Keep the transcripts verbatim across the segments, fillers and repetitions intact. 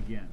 again.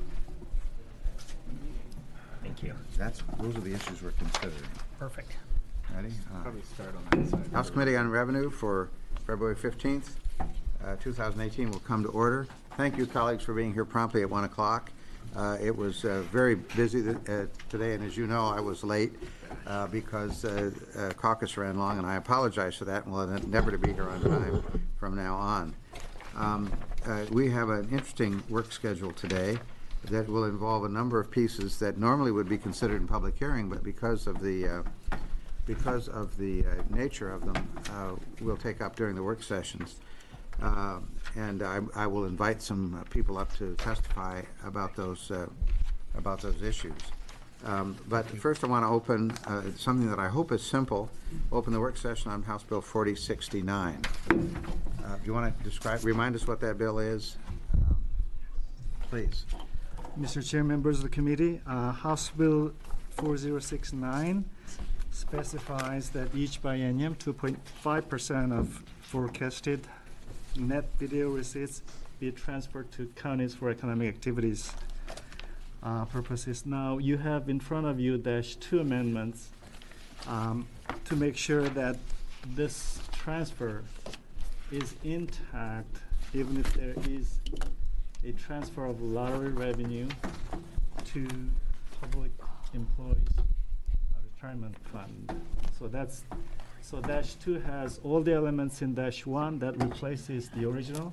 Thank you. That's, those are the issues we're considering. Perfect. Ready? Uh, Probably start on that side. House Committee on Revenue for February fifteenth, uh, two thousand eighteen will come to order. Thank you, colleagues, for being here promptly at one o'clock. Uh, it was uh, very busy th uh, today, and as you know, I was late uh, because uh, uh, caucus ran long, and I apologize for that, and will endeavor to be here on time from now on. Um, uh, we have an interesting work schedule today that will involve a number of pieces that normally would be considered in public hearing, but because of the uh, because of the uh, nature of them, uh, we'll take up during the work sessions. Uh, and I, I will invite some uh, people up to testify about those uh, about those issues. Um, but first, I want to open uh, something that I hope is simple. Open the work session on House Bill forty sixty-nine. Uh, you want to describe, remind us what that bill is, um, please? Mister Chair, members of the committee, uh, House Bill forty sixty-nine specifies that each biennium two point five percent of forecasted net video receipts be transferred to counties for economic activities uh, purposes. Now, you have in front of you dash two amendments um, to make sure that this transfer is intact, even if there is a transfer of lottery revenue to public employees retirement fund. So that's so dash two has all the elements in dash one that replaces the original,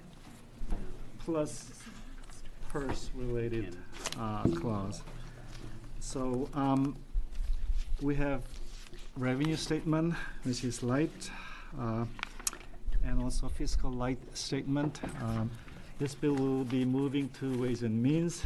plus purse related uh, clause. So um, we have revenue statement, which is light, uh, and also fiscal light statement. Um, this bill will be moving to Ways and Means.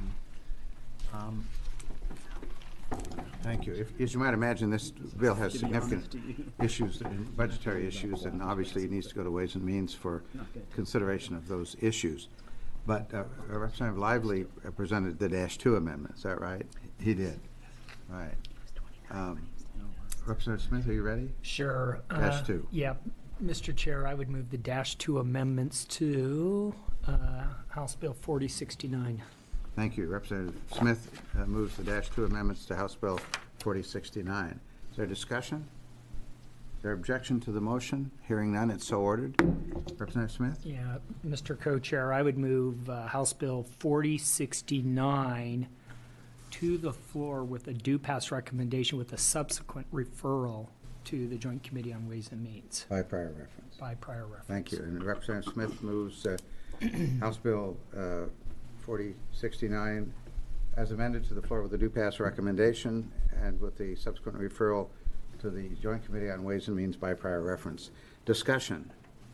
Um, Thank you. If, as you might imagine, this bill has significant issues, budgetary issues, and obviously it needs to go to Ways and Means for consideration of those issues. But uh, Representative Lively presented the dash two amendment. Is that right? He did. Right. Um, Representative Smith, are you ready? Sure. Dash uh, two. Yeah, Mister Chair, I would move the dash two amendments to uh, House Bill forty sixty-nine. Thank you. Representative Smith uh, moves the dash two amendments to House Bill forty sixty-nine. Is there discussion? Is there objection to the motion? Hearing none, it's so ordered. Representative Smith? Yeah, Mister Co-Chair, I would move uh, House Bill forty sixty-nine to the floor with a due pass recommendation with a subsequent referral to the Joint Committee on Ways and Means By prior reference. by prior reference. Thank you. And Representative Smith moves uh, House Bill uh, forty sixty-nine as amended to the floor with a due pass recommendation and with the subsequent referral to the Joint Committee on Ways and Means by prior reference. Discussion.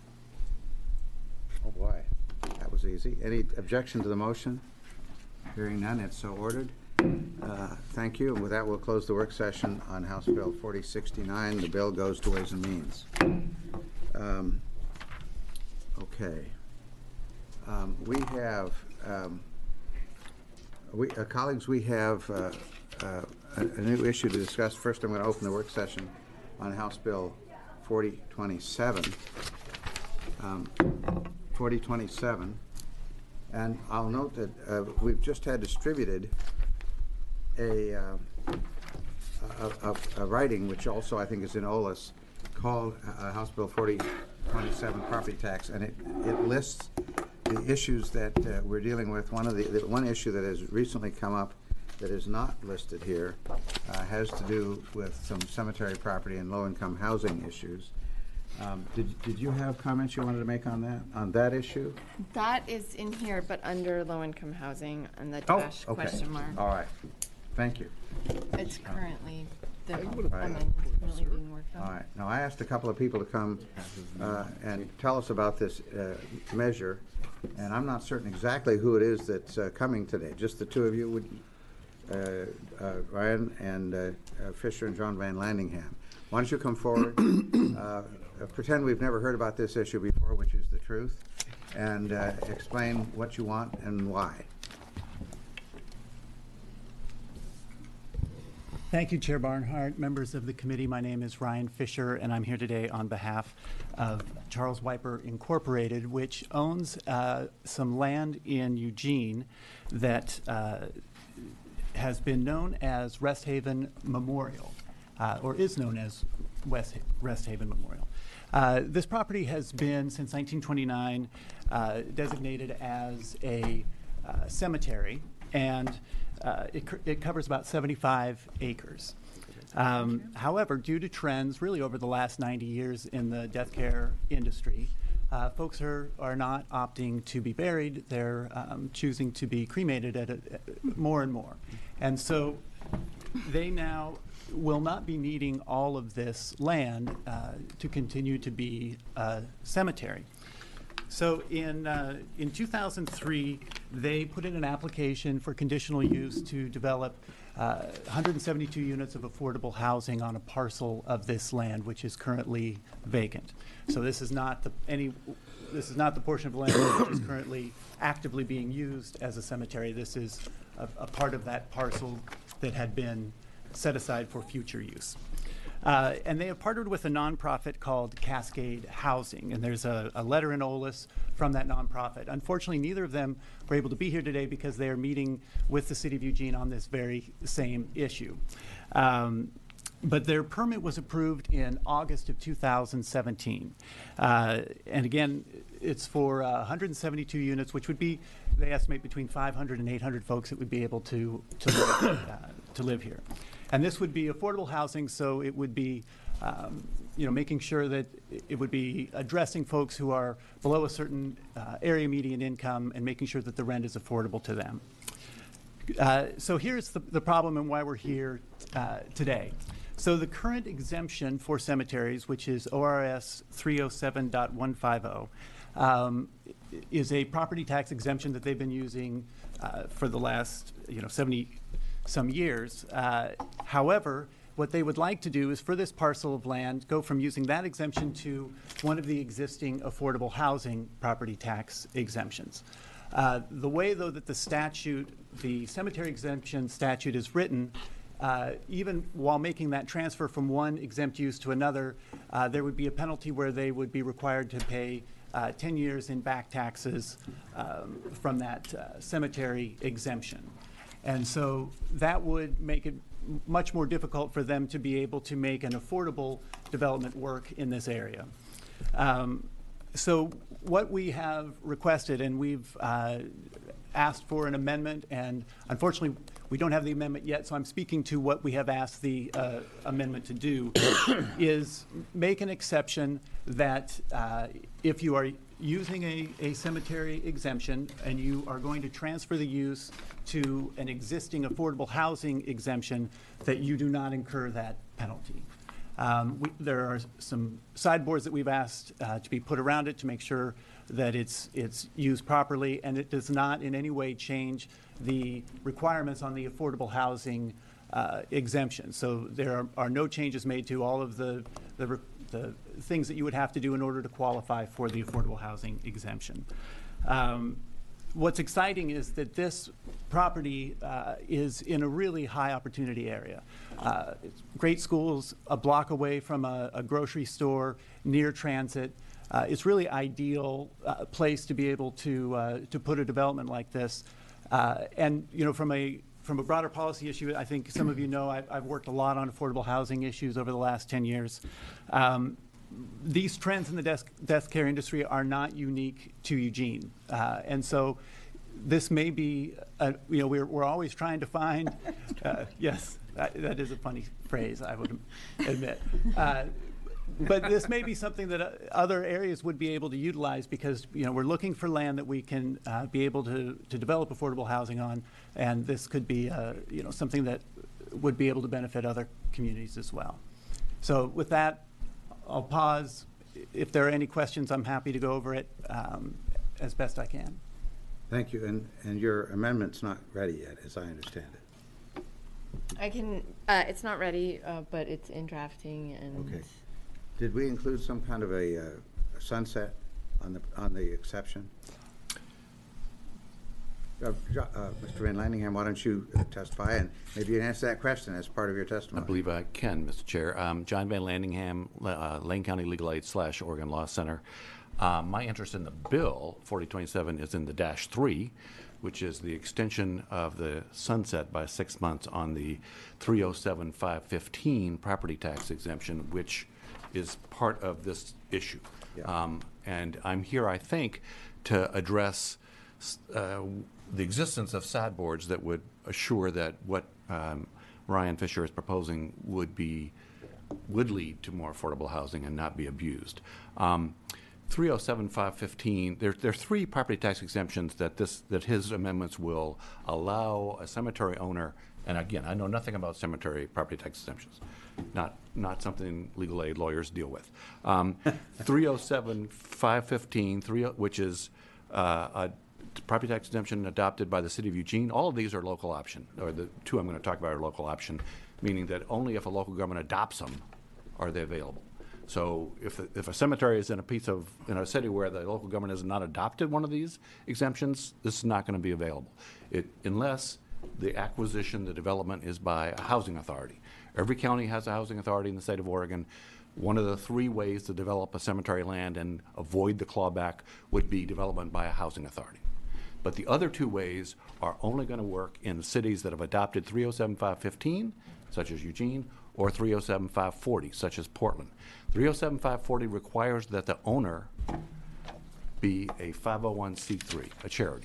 Oh boy, that was easy. Any objection to the motion? Hearing none, it's so ordered. Uh, thank you. And with that, we'll close the work session on House Bill forty sixty-nine. The bill goes to Ways and Means. Um, okay. Um, we have, um, we, uh, colleagues, we have uh, uh, a, a new issue to discuss. First, I'm going to open the work session on House Bill forty twenty-seven. Um, forty twenty-seven. And I'll note that uh, we've just had distributed a, uh, a, a, a writing, which also I think is in O L A S, called uh, House Bill forty twenty-seven Property Tax, and it, it lists the issues that uh, we're dealing with. One of the, the one issue that has recently come up that is not listed here uh, has to do with some cemetery property and low-income housing issues. Um, did, did you have comments you wanted to make on that, on that issue? That is in here, but under low-income housing and the Oh, dash okay. question mark. All right. Thank you. It's currently, the Right. amendment is currently being worked on. All right. Now, I asked a couple of people to come uh, and tell us about this uh, measure, and I'm not certain exactly who it is that's uh, coming today. Just the two of you, would uh, uh, Ryan and uh, uh, Fisher and John Van Landingham. Why don't you come forward? uh, pretend we've never heard about this issue before, which is the truth, and uh, explain what you want and why. Thank you, Chair Barnhart. Members of the committee, my name is Ryan Fisher, and I'm here today on behalf of Charles Wiper Incorporated, which owns uh, some land in Eugene that uh, has been known as Rest Haven Memorial, uh, or is known as West Rest Haven Memorial. Uh, this property has been, since nineteen twenty-nine, uh, designated as a uh, cemetery, and uh, it, it covers about seventy-five acres. Um, however, due to trends really over the last ninety years in the death care industry, uh, folks are, are not opting to be buried. They're um, choosing to be cremated at, a, at more and more. And so they now will not be needing all of this land uh, to continue to be a cemetery. So in, uh, in two thousand three, they put in an application for conditional use to develop uh, one hundred seventy-two units of affordable housing on a parcel of this land, which is currently vacant. So this is not the, any, this is not the portion of land which is currently actively being used as a cemetery. This is a, a part of that parcel that had been set aside for future use. Uh, and they have partnered with a nonprofit called Cascade Housing, and there's a, a letter in OLIS from that nonprofit. Unfortunately, neither of them were able to be here today because they are meeting with the City of Eugene on this very same issue. Um, but their permit was approved in August of two thousand seventeen. Uh, and again, it's for uh, one hundred seventy-two units, which would be, they estimate, between five hundred and eight hundred folks that would be able to, to, live, uh, to live here. And this would be affordable housing, so it would be, um, you know, making sure that it would be addressing folks who are below a certain uh, area median income and making sure that the rent is affordable to them. Uh, so here's the, the problem and why we're here uh, today. So the current exemption for cemeteries, which is O R S three oh seven point one five oh, um, is a property tax exemption that they've been using uh, for the last, you know, seventy some years. Uh, however, what they would like to do is for this parcel of land, go from using that exemption to one of the existing affordable housing property tax exemptions. Uh, the way, though, that the statute, the cemetery exemption statute is written, uh, even while making that transfer from one exempt use to another, uh, there would be a penalty where they would be required to pay uh, ten years in back taxes um, from that uh, cemetery exemption. And so that would make it much more difficult for them to be able to make an affordable development work in this area. Um, so what we have requested, and we've uh, asked for an amendment, and unfortunately we don't have the amendment yet, so I'm speaking to what we have asked the uh, amendment to do, is make an exception that uh, if you are using a, a cemetery exemption and you are going to transfer the use to an existing affordable housing exemption, that you do not incur that penalty. Um, we, there are some sideboards that we've asked uh, to be put around it to make sure that it's, it's used properly, and it does not in any way change the requirements on the affordable housing uh, exemption. So there are, are no changes made to all of the, the, the things that you would have to do in order to qualify for the affordable housing exemption. Um, what's exciting is that this property uh, is in a really high opportunity area. Uh, it's great schools, a block away from a, a grocery store, near transit. Uh, it's really ideal uh, place to be able to uh, to put a development like this. Uh, and you know, from a from a broader policy issue, I think some of you know I've, I've worked a lot on affordable housing issues over the last ten years. Um, these trends in the death, death care industry are not unique to Eugene, uh, and so this may be, a, you know, we're we're always trying to find. Uh, yes, that, that is a funny phrase, I would admit. Uh, But this may be something that uh, other areas would be able to utilize, because you know we're looking for land that we can uh, be able to to develop affordable housing on, and this could be uh, you know something that would be able to benefit other communities as well. So with that, I'll pause. If there are any questions, I'm happy to go over it um, as best I can. Thank you. And, and your amendment's not ready yet, as I understand it. I can, uh, it's not ready, uh, but it's in drafting and. Okay. Did we include some kind of a, uh, a sunset on the, on the exception? uh, Jo- uh, Mister Van Landingham, why don't you uh, testify, and maybe you can answer that question as part of your I testimony. believe I can, Mister Chair. Um, John Van Landingham, uh, Lane County Legal Aid slash Oregon Law Center. Uh, my interest in the bill, forty twenty-seven, is in the dash three, which is the extension of the sunset by six months on the three oh seven five fifteen property tax exemption, which is part of this issue. Yeah. Um, and I'm here, I think, to address uh, the existence of sideboards that would assure that what um, Ryan Fisher is proposing would be would lead to more affordable housing and not be abused. Um, three oh seven five fifteen, there, there are three property tax exemptions that this that his amendments will allow a cemetery owner, and again, I know nothing about cemetery property tax exemptions, not not something legal aid lawyers deal with. Um, three oh seven five fifteen, three, which is uh, a property tax exemption adopted by the city of Eugene. All of these are local option, or the two I'm going to talk about are local option, meaning that only if a local government adopts them are they available. So if, if a cemetery is in a piece of, in a city where the local government has not adopted one of these exemptions, this is not going to be available. It, unless the acquisition, the development is by a housing authority. Every county has a housing authority in the state of Oregon. One of the three ways to develop a cemetery land and avoid the clawback would be development by a housing authority. But the other two ways are only going to work in cities that have adopted three oh seven five fifteen, such as Eugene, or three oh seven five forty, such as Portland. three oh seven five forty requires that the owner be a five oh one c three, a charity.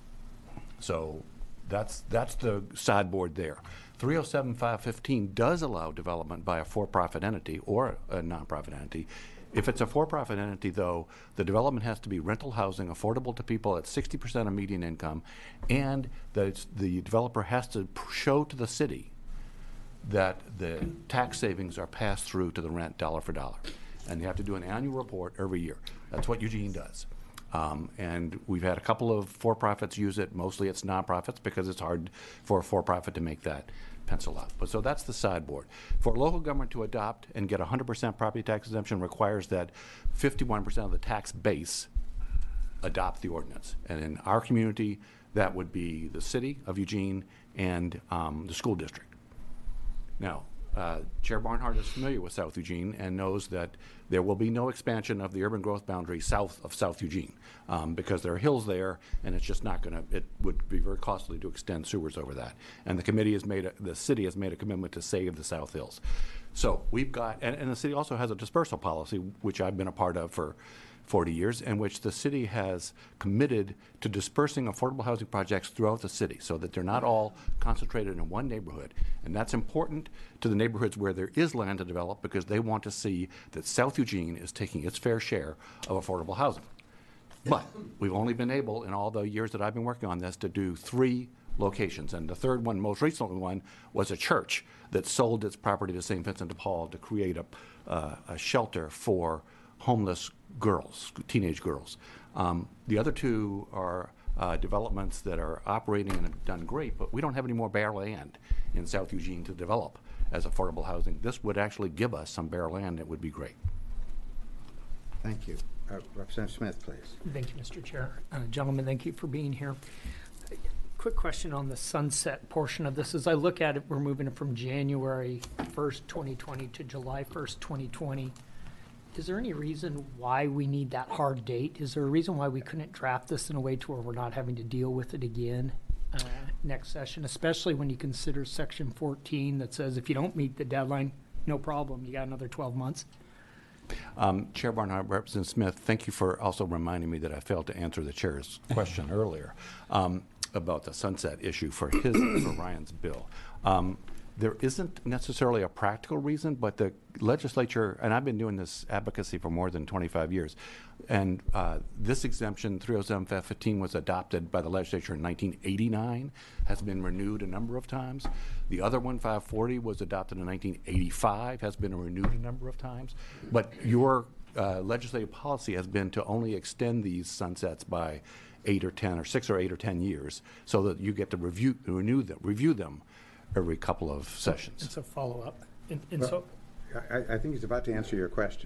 So that's, that's the sideboard there. three oh seven five fifteen does allow development by a for-profit entity or a nonprofit entity. If it's a for-profit entity, though, the development has to be rental housing, affordable to people at sixty percent of median income, and that it's, the developer has to p- show to the city that the tax savings are passed through to the rent dollar for dollar. And they have to do an annual report every year. That's what Eugene does. Um, and we've had a couple of for-profits use it. Mostly it's nonprofits because it's hard for a for-profit to make that pencil out. But so that's the sideboard. For a local government to adopt and get one hundred percent property tax exemption requires that fifty-one percent of the tax base adopt the ordinance. And in our community, that would be the city of Eugene and um, the school district. Now, uh, Chair Barnhart is familiar with South Eugene and knows that there will be no expansion of the urban growth boundary south of South Eugene um, because there are hills there, and it's just not going to, it would be very costly to extend sewers over that. And the committee has made, a, the city has made a commitment to save the South Hills. So we've got, and, and the city also has a dispersal policy, which I've been a part of for forty years, in which the city has committed to dispersing affordable housing projects throughout the city so that they're not all concentrated in one neighborhood. And that's important to the neighborhoods where there is land to develop because they want to see that South Eugene is taking its fair share of affordable housing. But we've only been able, in all the years that I've been working on this, to do three locations. And the third one, most recent one, was a church that sold its property to Saint Vincent de Paul to create a, uh, a shelter for homeless girls, teenage girls. Um, the other two are uh, developments that are operating and have done great, but we don't have any more bare land in South Eugene to develop as affordable housing. This would actually give us some bare land that would be great. Thank you. Uh, Representative Smith, please. Thank you, Mister Chair. Uh, Gentlemen, thank you for being here. Quick question on the sunset portion of this. As I look at it, we're moving it from January first, twenty twenty to July first, twenty twenty. Is there any reason why we need that hard date? Is there a reason why we couldn't draft this in a way to where we're not having to deal with it again uh, next session, especially when you consider section fourteen that says if you don't meet the deadline, no problem, you got another twelve months? Um, Chair Barnhart, Representative Smith, thank you for also reminding me that I failed to answer the chair's question earlier um, about the sunset issue for his for Ryan's bill. Um, There isn't necessarily a practical reason, but the legislature, and I've been doing this advocacy for more than twenty-five years, and uh, this exemption, three oh seven five fifteen, was adopted by the legislature in nineteen eighty-nine, has been renewed a number of times. The other one, five forty, was adopted in nineteen eighty-five, has been renewed a number of times. But your uh, legislative policy has been to only extend these sunsets by eight or ten, or six or eight or ten years, so that you get to review, renew them, review them every couple of sessions. It's a follow-up. And, and so, I, I think he's about to answer your question.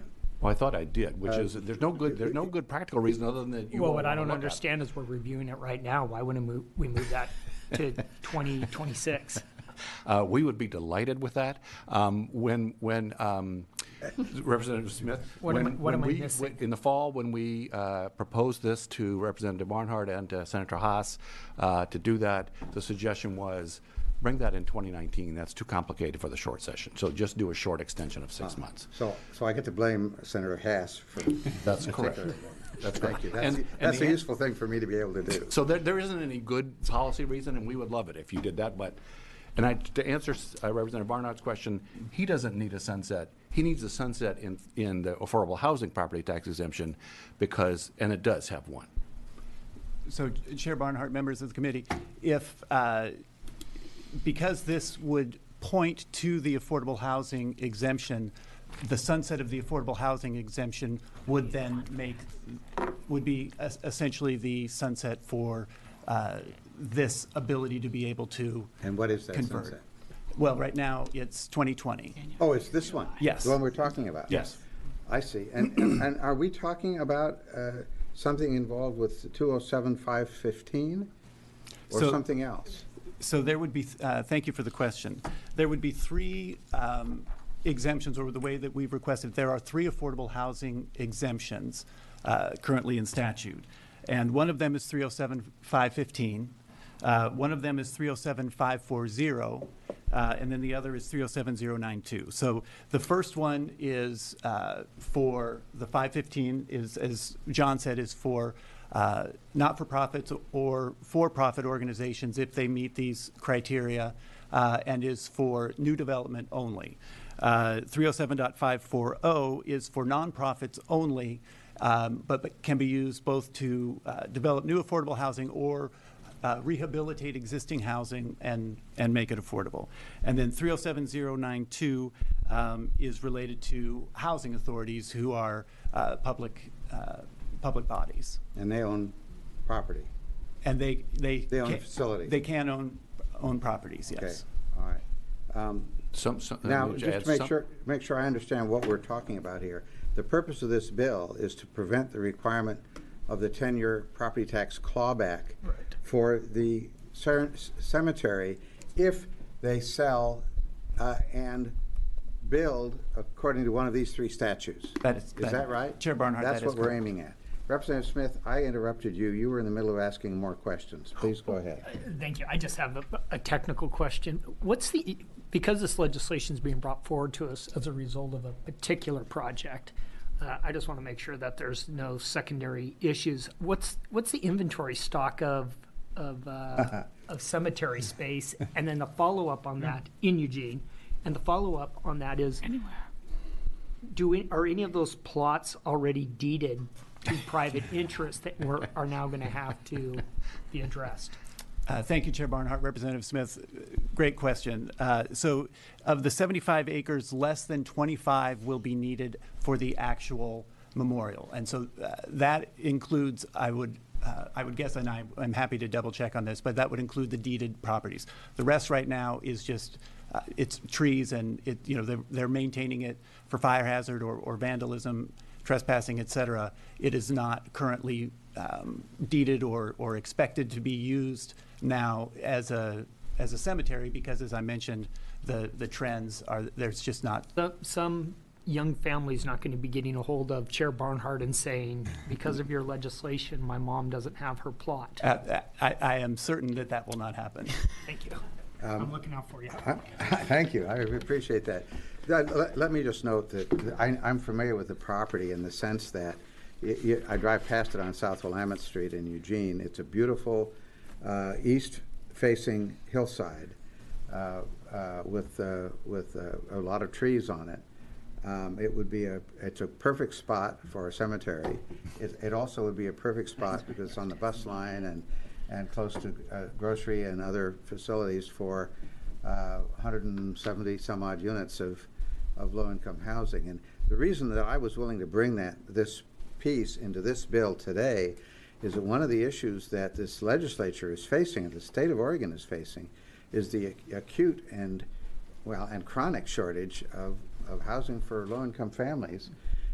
Well, I thought I did, which Uh, is, there's no good, there's no good practical reason other than that you Well, all what I wanna don't look at it. understand is we're reviewing it right now. Why wouldn't we, we move that to twenty twenty-six? Uh, we would be delighted with that. Um, when, when, um, Representative Smith, What am when, I- what when am I we, missing? in the fall, when we, uh, proposed this to Representative Barnhart and to Senator Haas, uh, to do that, the suggestion was, bring that in twenty nineteen. That's too complicated for the short session. So just do a short extension of six months. So, so I get to blame Senator Haas for. That's correct. That's correct. Thank you. That's, And- the- and that's the a an- useful thing for me to be able to do. So there, there isn't any good policy reason, and we would love it if you did that, but, and I, to answer uh, Representative Barnhart's question, he doesn't need a sunset. He needs a sunset in, in the affordable housing property tax exemption because, and it does have one. So Chair Barnhart, members of the committee, if, uh, because this would point to the affordable housing exemption, the sunset of the affordable housing exemption would then make, would be es- essentially the sunset for uh, this ability to be able to And what is that convert. sunset? Well, right now, it's twenty twenty. Oh, it's this one? Yes. The one we're talking about? Yes. I see. And, and and are we talking about uh, something involved with two oh seven five fifteen? Or So- something else? So there would be, uh, thank you for the question. There would be three um, exemptions, or the way that we've requested, there are three affordable housing exemptions uh, currently in statute. And one of them is three oh seven five fifteen, uh, one of them is three oh seven five forty, uh, and then the other is three oh seven oh ninety-two. So the first one is uh, for, the five fifteen is, as John said, is for uh, not-for-profits or for-profit organizations if they meet these criteria, uh, and is for new development only. Uh, three oh seven point five forty is for nonprofits only, um, but, but can be used both to uh, develop new affordable housing or uh, rehabilitate existing housing and, and make it affordable. And then three oh seven oh ninety-two um, is related to housing authorities who are uh, public, uh, public bodies. And they own property? And they, they. They own can- facilities. They can own, own properties, Okay, yes. all right. Um, Some, some. Now, let me just add to make some- sure, make sure I understand what we're talking about here. The purpose of this bill is to prevent the requirement of the ten-year property tax clawback Right. for the cer- cemetery if they sell uh, and build according to one of these three statutes. That is- Is that- that right? Chair Barnhart, That's that is what we're correct. aiming at. Representative Smith, I interrupted you. You were in the middle of asking more questions. Please go ahead. Thank you. I just have a, a technical question. What's the, because this legislation is being brought forward to us as a result of a particular project, uh, I just want to make sure that there's no secondary issues. What's, what's the inventory stock of, of, uh, of cemetery space? And then the follow-up on that in Eugene, and the follow-up on that is, do we, are any of those plots already deeded to private interests that we're, are now going to have to be addressed? Uh, Thank you, Chair Barnhart. Representative Smith, uh, great question. Uh, So of the seventy-five acres, less than twenty-five will be needed for the actual memorial. And so uh, that includes, I would, uh, I would guess, and I, I'm happy to double check on this, but that would include the deeded properties. The rest right now is just, uh, it's trees and it, you know, they're, they're maintaining it for fire hazard or, or vandalism, trespassing, et cetera. It is not currently um, deeded or, or expected to be used now as a, as a cemetery because, as I mentioned, the, the trends are, there's just not. Some, some young family's not going to be getting a hold of Chair Barnhart and saying, because of your legislation, my mom doesn't have her plot. Uh, I, I am certain that that will not happen. Thank you. I'm looking out for you. Thank you, I appreciate that. Let, let- let me just note that I, I'm familiar with the property in the sense that y- y- I drive past it on South Willamette Street in Eugene. It's a beautiful uh, east-facing hillside uh, uh, with, uh, with uh, a lot of trees on it. Um, It would be a, it's a perfect spot for a cemetery. It, it also would be a perfect spot because it's on the bus line and, and close to uh, grocery and other facilities for uh, one hundred seventy some odd units of, of low-income housing. And the reason that I was willing to bring that, this piece into this bill today is that one of the issues that this legislature is facing, and the state of Oregon is facing, is the ac- acute and, well, and chronic shortage of, of housing for low-income families.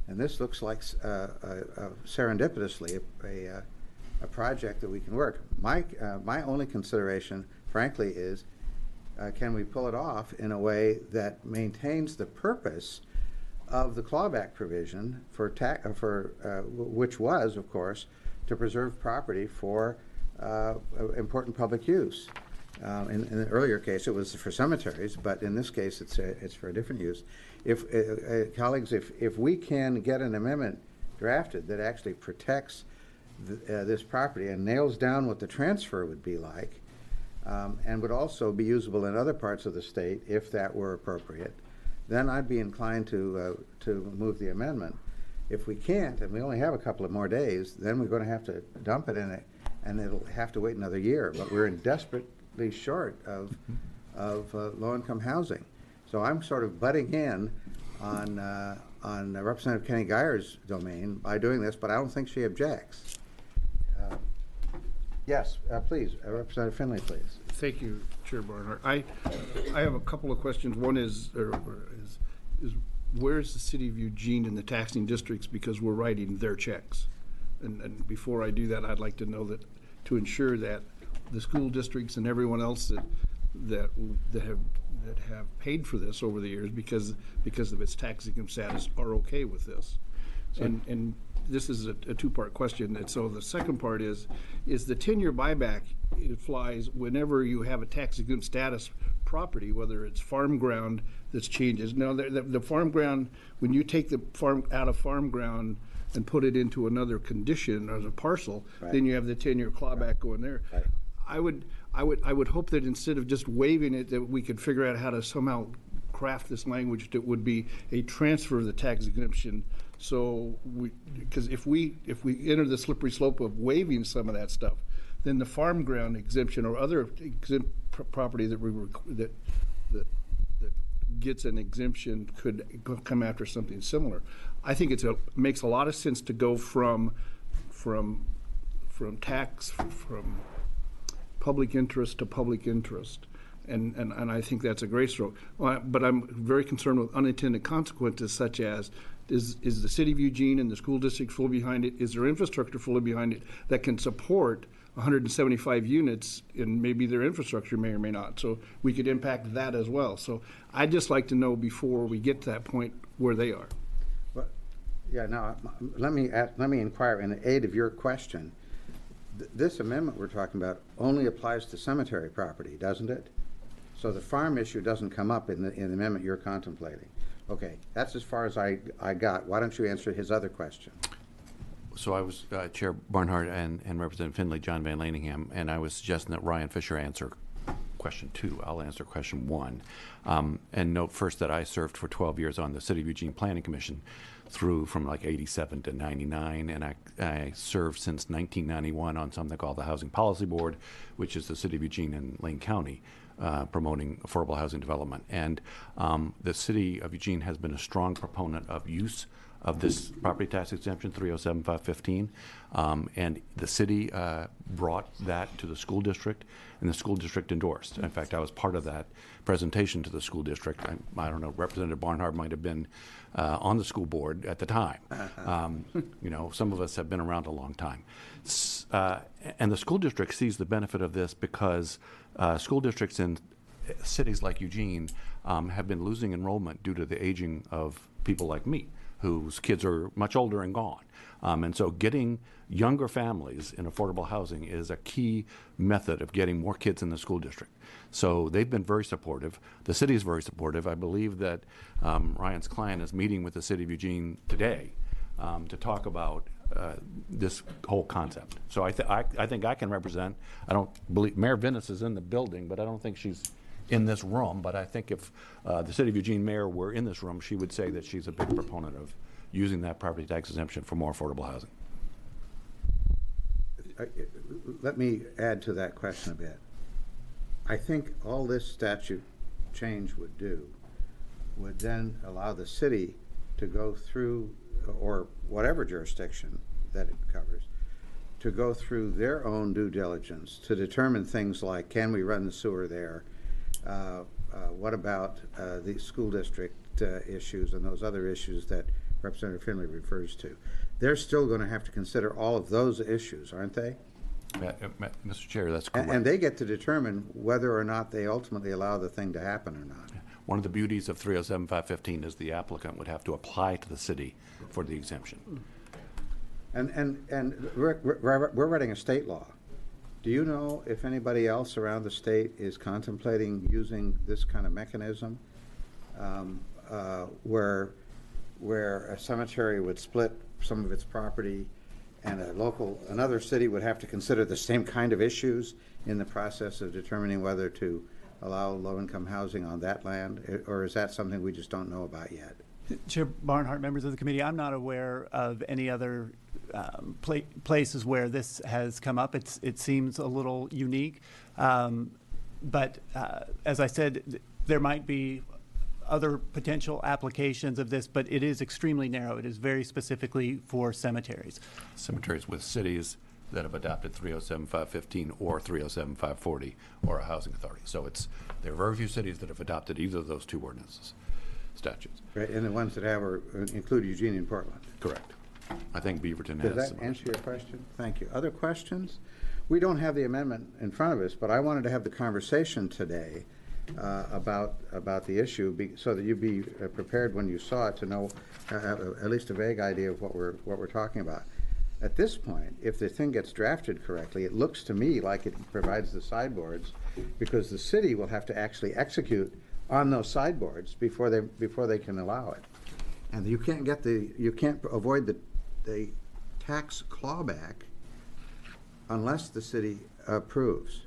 And this looks like uh, uh, uh, serendipitously a, a, uh, a project that we can work. My, uh, my only consideration, frankly, is uh, can we pull it off in a way that maintains the purpose of the clawback provision for ta- uh, for uh, w- which was, of course, to preserve property for uh, uh, important public use. Uh, in, in the earlier case, it was for cemeteries, but in this case, it's a, it's for a different use. If uh, uh, colleagues, if if we can get an amendment drafted that actually protects th- uh, this property and nails down what the transfer would be like, um, and would also be usable in other parts of the state if that were appropriate, then I'd be inclined to uh, to move the amendment. If we can't, and we only have a couple of more days, then we're going to have to dump it in it, and it'll have to wait another year. But we're in desperately short of of uh, low-income housing. So I'm sort of butting in on uh, on uh, Representative Kenny Geyer's domain by doing this, but I don't think she objects. Uh, yes, uh, please, uh, Representative Finley, please. Thank you, Chair Barnhart. I, I have a couple of questions. One is, or, or is, is where's the city of Eugene in the taxing districts, because we're writing their checks? And, and before I do that, I'd like to know that, to ensure that the school districts and everyone else that, that, that have, that have paid for this over the years because, because of its tax income status are okay with this. And, and this is a, a two-part question. And so the second part is, is the ten-year buyback, it flies whenever you have a tax exempt status property, whether it's farm ground that's changes. Now, the, the, the farm ground, when you take the farm out of farm ground and put it into another condition as a parcel, Right. then you have the ten-year clawback going there. Right. I would, I would, I would hope that instead of just waiving it, that we could figure out how to somehow craft this language that would be a transfer of the tax exemption. So we, because if we, if we enter the slippery slope of waiving some of that stuff, then the farm ground exemption or other exempt pr- property that we were, that, that, that gets an exemption could go- come after something similar. I think it's a, makes a lot of sense to go from, from, from tax, from public interest to public interest. And, and, and I think that's a great stroke. Well, I- but I'm very concerned with unintended consequences, such as, is, is the city of Eugene and the school district fully behind it? Is there infrastructure fully behind it that can support one hundred seventy-five units, and maybe their infrastructure may or may not? So we could impact that as well. So I'd just like to know before we get to that point where they are. Well, yeah, now, let me, add- let me inquire in aid of your question. Th- This amendment we're talking about only applies to cemetery property, doesn't it? So the farm issue doesn't come up in the, in the amendment you're contemplating. Okay, that's as far as I, I got. Why don't you answer his other question? So I was uh, Chair Barnhart and, and Representative Finley, John Van Laningham, and I was suggesting that Ryan Fisher answer question two. I'll answer question one. Um, and note first that I served for twelve years on the City of Eugene Planning Commission through from like eighty-seven to ninety-nine, and I, I served since nineteen ninety-one on something called the Housing Policy Board, which is the City of Eugene and Lane County uh, promoting affordable housing development. And um, the City of Eugene has been a strong proponent of use of this property tax exemption, three oh seven five fifteen, um, and the city uh, brought that to the school district, and the school district endorsed. In fact, I was part of that presentation to the school district. I, I don't know, Representative Barnhart might have been uh, on the school board at the time. Um, you know, some of us have been around a long time. S- uh, and the school district sees the benefit of this because uh, school districts in cities like Eugene um, have been losing enrollment due to the aging of people like me, whose kids are much older and gone. Um, and so getting younger families in affordable housing is a key method of getting more kids in the school district. So they've been very supportive. The city is very supportive. I believe that um, Ryan's client is meeting with the city of Eugene today um, to talk about uh, this whole concept. So I, th- I, I think I can represent, I don't believe, Mayor Venus is in the building, but I don't think she's in this room, but I think if uh, the City of Eugene mayor were in this room, she would say that she's a big proponent of using that property tax exemption for more affordable housing. Uh, Let me add to that question a bit. I think all this statute change would do would then allow the city to go through, or whatever jurisdiction that it covers, to go through their own due diligence to determine things like, can we run the sewer there? Uh, uh, what about uh, the school district uh, issues and those other issues that Representative Finley refers to. They're still going to have to consider all of those issues, aren't they? Ma- ma- Mister Chair, that's And, correct. and they get to determine whether or not they ultimately allow the thing to happen or not. One of the beauties of three oh seven five fifteen is the applicant would have to apply to the city for the exemption. And, and, and we're, we're, we're writing a state law. Do you know if anybody else around the state is contemplating using this kind of mechanism? Um, uh, where, where a cemetery would split some of its property and a local, another city would have to consider the same kind of issues in the process of determining whether to allow low-income housing on that land? Or is that something we just don't know about yet? Chair Barnhart, members of the committee, I'm not aware of any other um, pla- places where this has come up. It's, it seems a little unique. Um, but uh, as I said, th- there might be other potential applications of this, but it is extremely narrow. It is very specifically for cemeteries. Cemeteries with cities that have adopted three oh seven five fifteen or three oh seven five forty or a housing authority. So it's, there are very few cities that have adopted either of those two ordinances, statutes. Right, and the ones that have are, include Eugene and Portland. Correct. I think Beaverton has. Does that some answer others. your question? Thank you. Other questions? We don't have the amendment in front of us, but I wanted to have the conversation today uh, about, about the issue be- so that you'd be uh, prepared when you saw it to know uh, uh, at least a vague idea of what we're, what we're talking about. At this point, if the thing gets drafted correctly, it looks to me like it provides the sideboards because the city will have to actually execute on those sideboards before they, before they can allow it. And you can't get the, you can't avoid the, the tax clawback unless the city approves.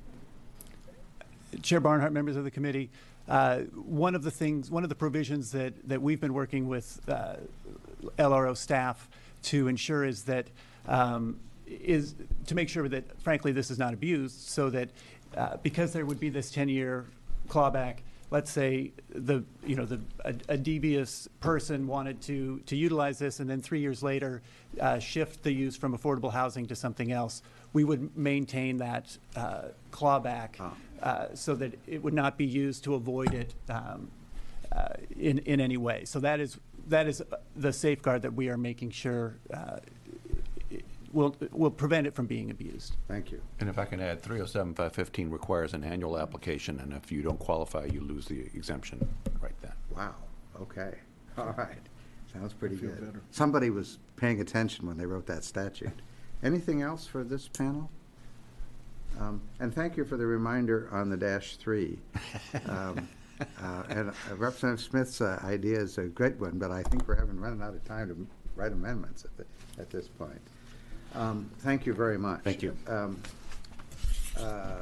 Chair Barnhart, members of the committee, uh, one of the things, one of the provisions that, that we've been working with uh, L R O staff to ensure is that um, is to make sure that, frankly, this is not abused, so that uh, because there would be this ten-year clawback, let's say the you know the a, a devious person wanted to to utilize this, and then three years later uh, shift the use from affordable housing to something else, we would maintain that uh, clawback Oh. uh, so that it would not be used to avoid it um, uh, in in any way. So that is that is the safeguard that we are making sure uh, will will prevent it from being abused. Thank you. And if I can add, three oh seven five fifteen requires an annual application, and if you don't qualify, you lose the exemption right then. Wow, okay, all right. Sounds pretty feel good. better. Somebody was paying attention when they wrote that statute. Anything else for this panel? Um, And thank you for the reminder on the dash three. Um, uh, And uh, Representative Smith's uh, idea is a great one, but I think we're having running out of time to write amendments at, the, at this point. Um, Thank you very much. Thank you. Um, uh,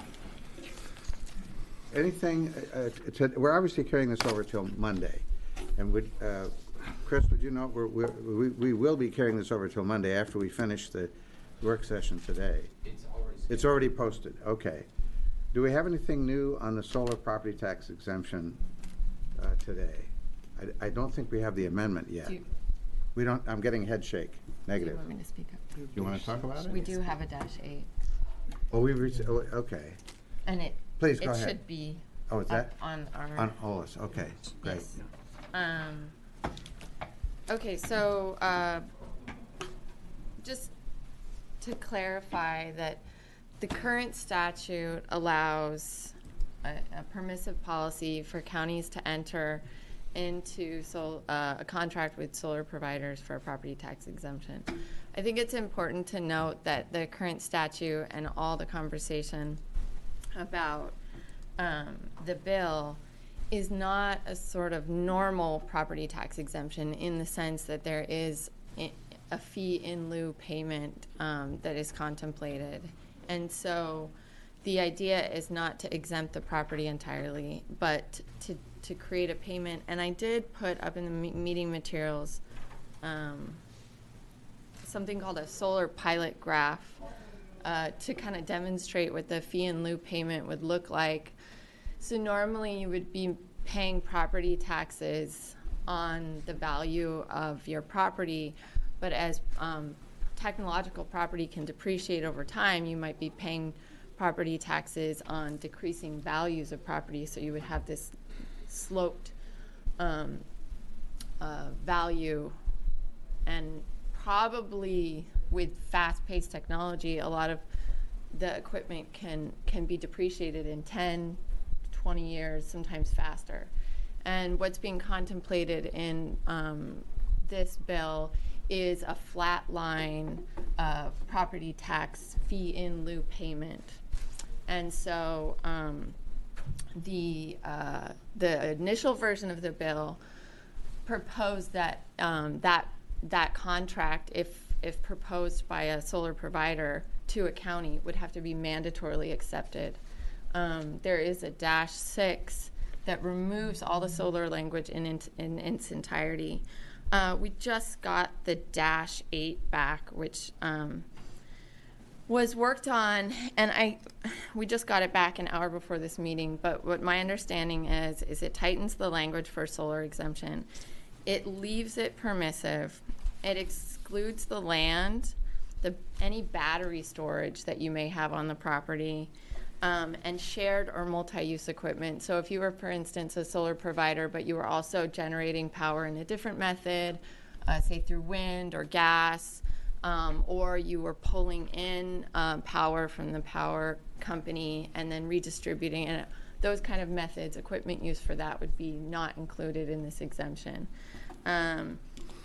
Anything, uh, uh, to- we're obviously carrying this over till Monday. And would, uh, Chris, would you know, we're, we're- we we will be carrying this over till Monday after we finish the work session today. It's already. It's already posted, okay. Do we have anything new on the solar property tax exemption uh, today? I, I don't think we have the amendment yet. Do you, We don't, I'm getting head shake, do you negative. want me to speak up? Do you want to talk about it? We do have a dash eight, Oh, we've reached, oh, okay. and it, Please, go it ahead. should be Oh, is up that on our. on Ollis? Okay, great. Yes. Um, okay, so, uh, just to clarify that the current statute allows a, a permissive policy for counties to enter into sol, uh, a contract with solar providers for a property tax exemption. I think it's important to note that the current statute and all the conversation about um, the bill is not a sort of normal property tax exemption in the sense that there is i- a fee in lieu payment um, that is contemplated. And so the idea is not to exempt the property entirely, but to, to create a payment. And I did put up in the me- meeting materials um, something called a solar pilot graph uh, to kind of demonstrate what the fee in lieu payment would look like. So normally you would be paying property taxes on the value of your property, but as um, technological property can depreciate over time, you might be paying property taxes on decreasing values of property, so you would have this sloped um, uh, value, and probably with fast-paced technology, a lot of the equipment can can be depreciated in ten, twenty years, sometimes faster. And what's being contemplated in um, this bill is a flat line uh, property tax fee in lieu payment. And so um, the uh, the initial version of the bill proposed that um, that that contract, if if proposed by a solar provider to a county, would have to be mandatorily accepted. Um, there is a dash six that removes all the solar language in, in, in its entirety. Uh, we just got the dash eight back, which um, was worked on, and I, we just got it back an hour before this meeting, but what my understanding is, is it tightens the language for solar exemption. It leaves it permissive. It excludes the land, the, any battery storage that you may have on the property, Um, and shared or multi-use equipment. So if you were, for instance, a solar provider, but you were also generating power in a different method, uh, say through wind or gas, um, or you were pulling in um, power from the power company and then redistributing it, those kind of methods, equipment use for that would be not included in this exemption. Um,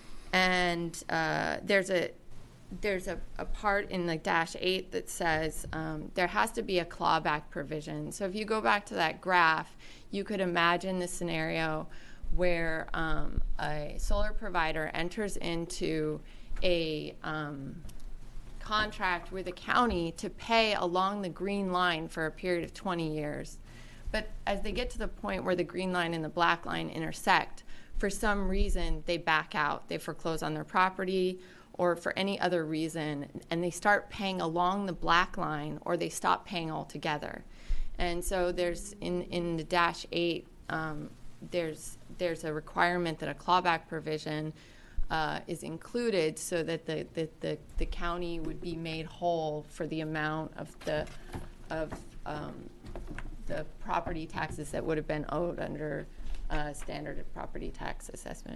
and uh, there's a There's a, a part in the dash eight that says um, there has to be a clawback provision. So if you go back to that graph, you could imagine the scenario where um, a solar provider enters into a um, contract with a county to pay along the green line for a period of twenty years. But as they get to the point where the green line and the black line intersect, for some reason they back out. They foreclose on their property, or for any other reason, and they start paying along the black line, or they stop paying altogether. And so there's, in, in the dash eight, um, there's, there's a requirement that a clawback provision uh, is included so that the, the, the, the county would be made whole for the amount of the, of um, the property taxes that would have been owed under uh, standard property tax assessment.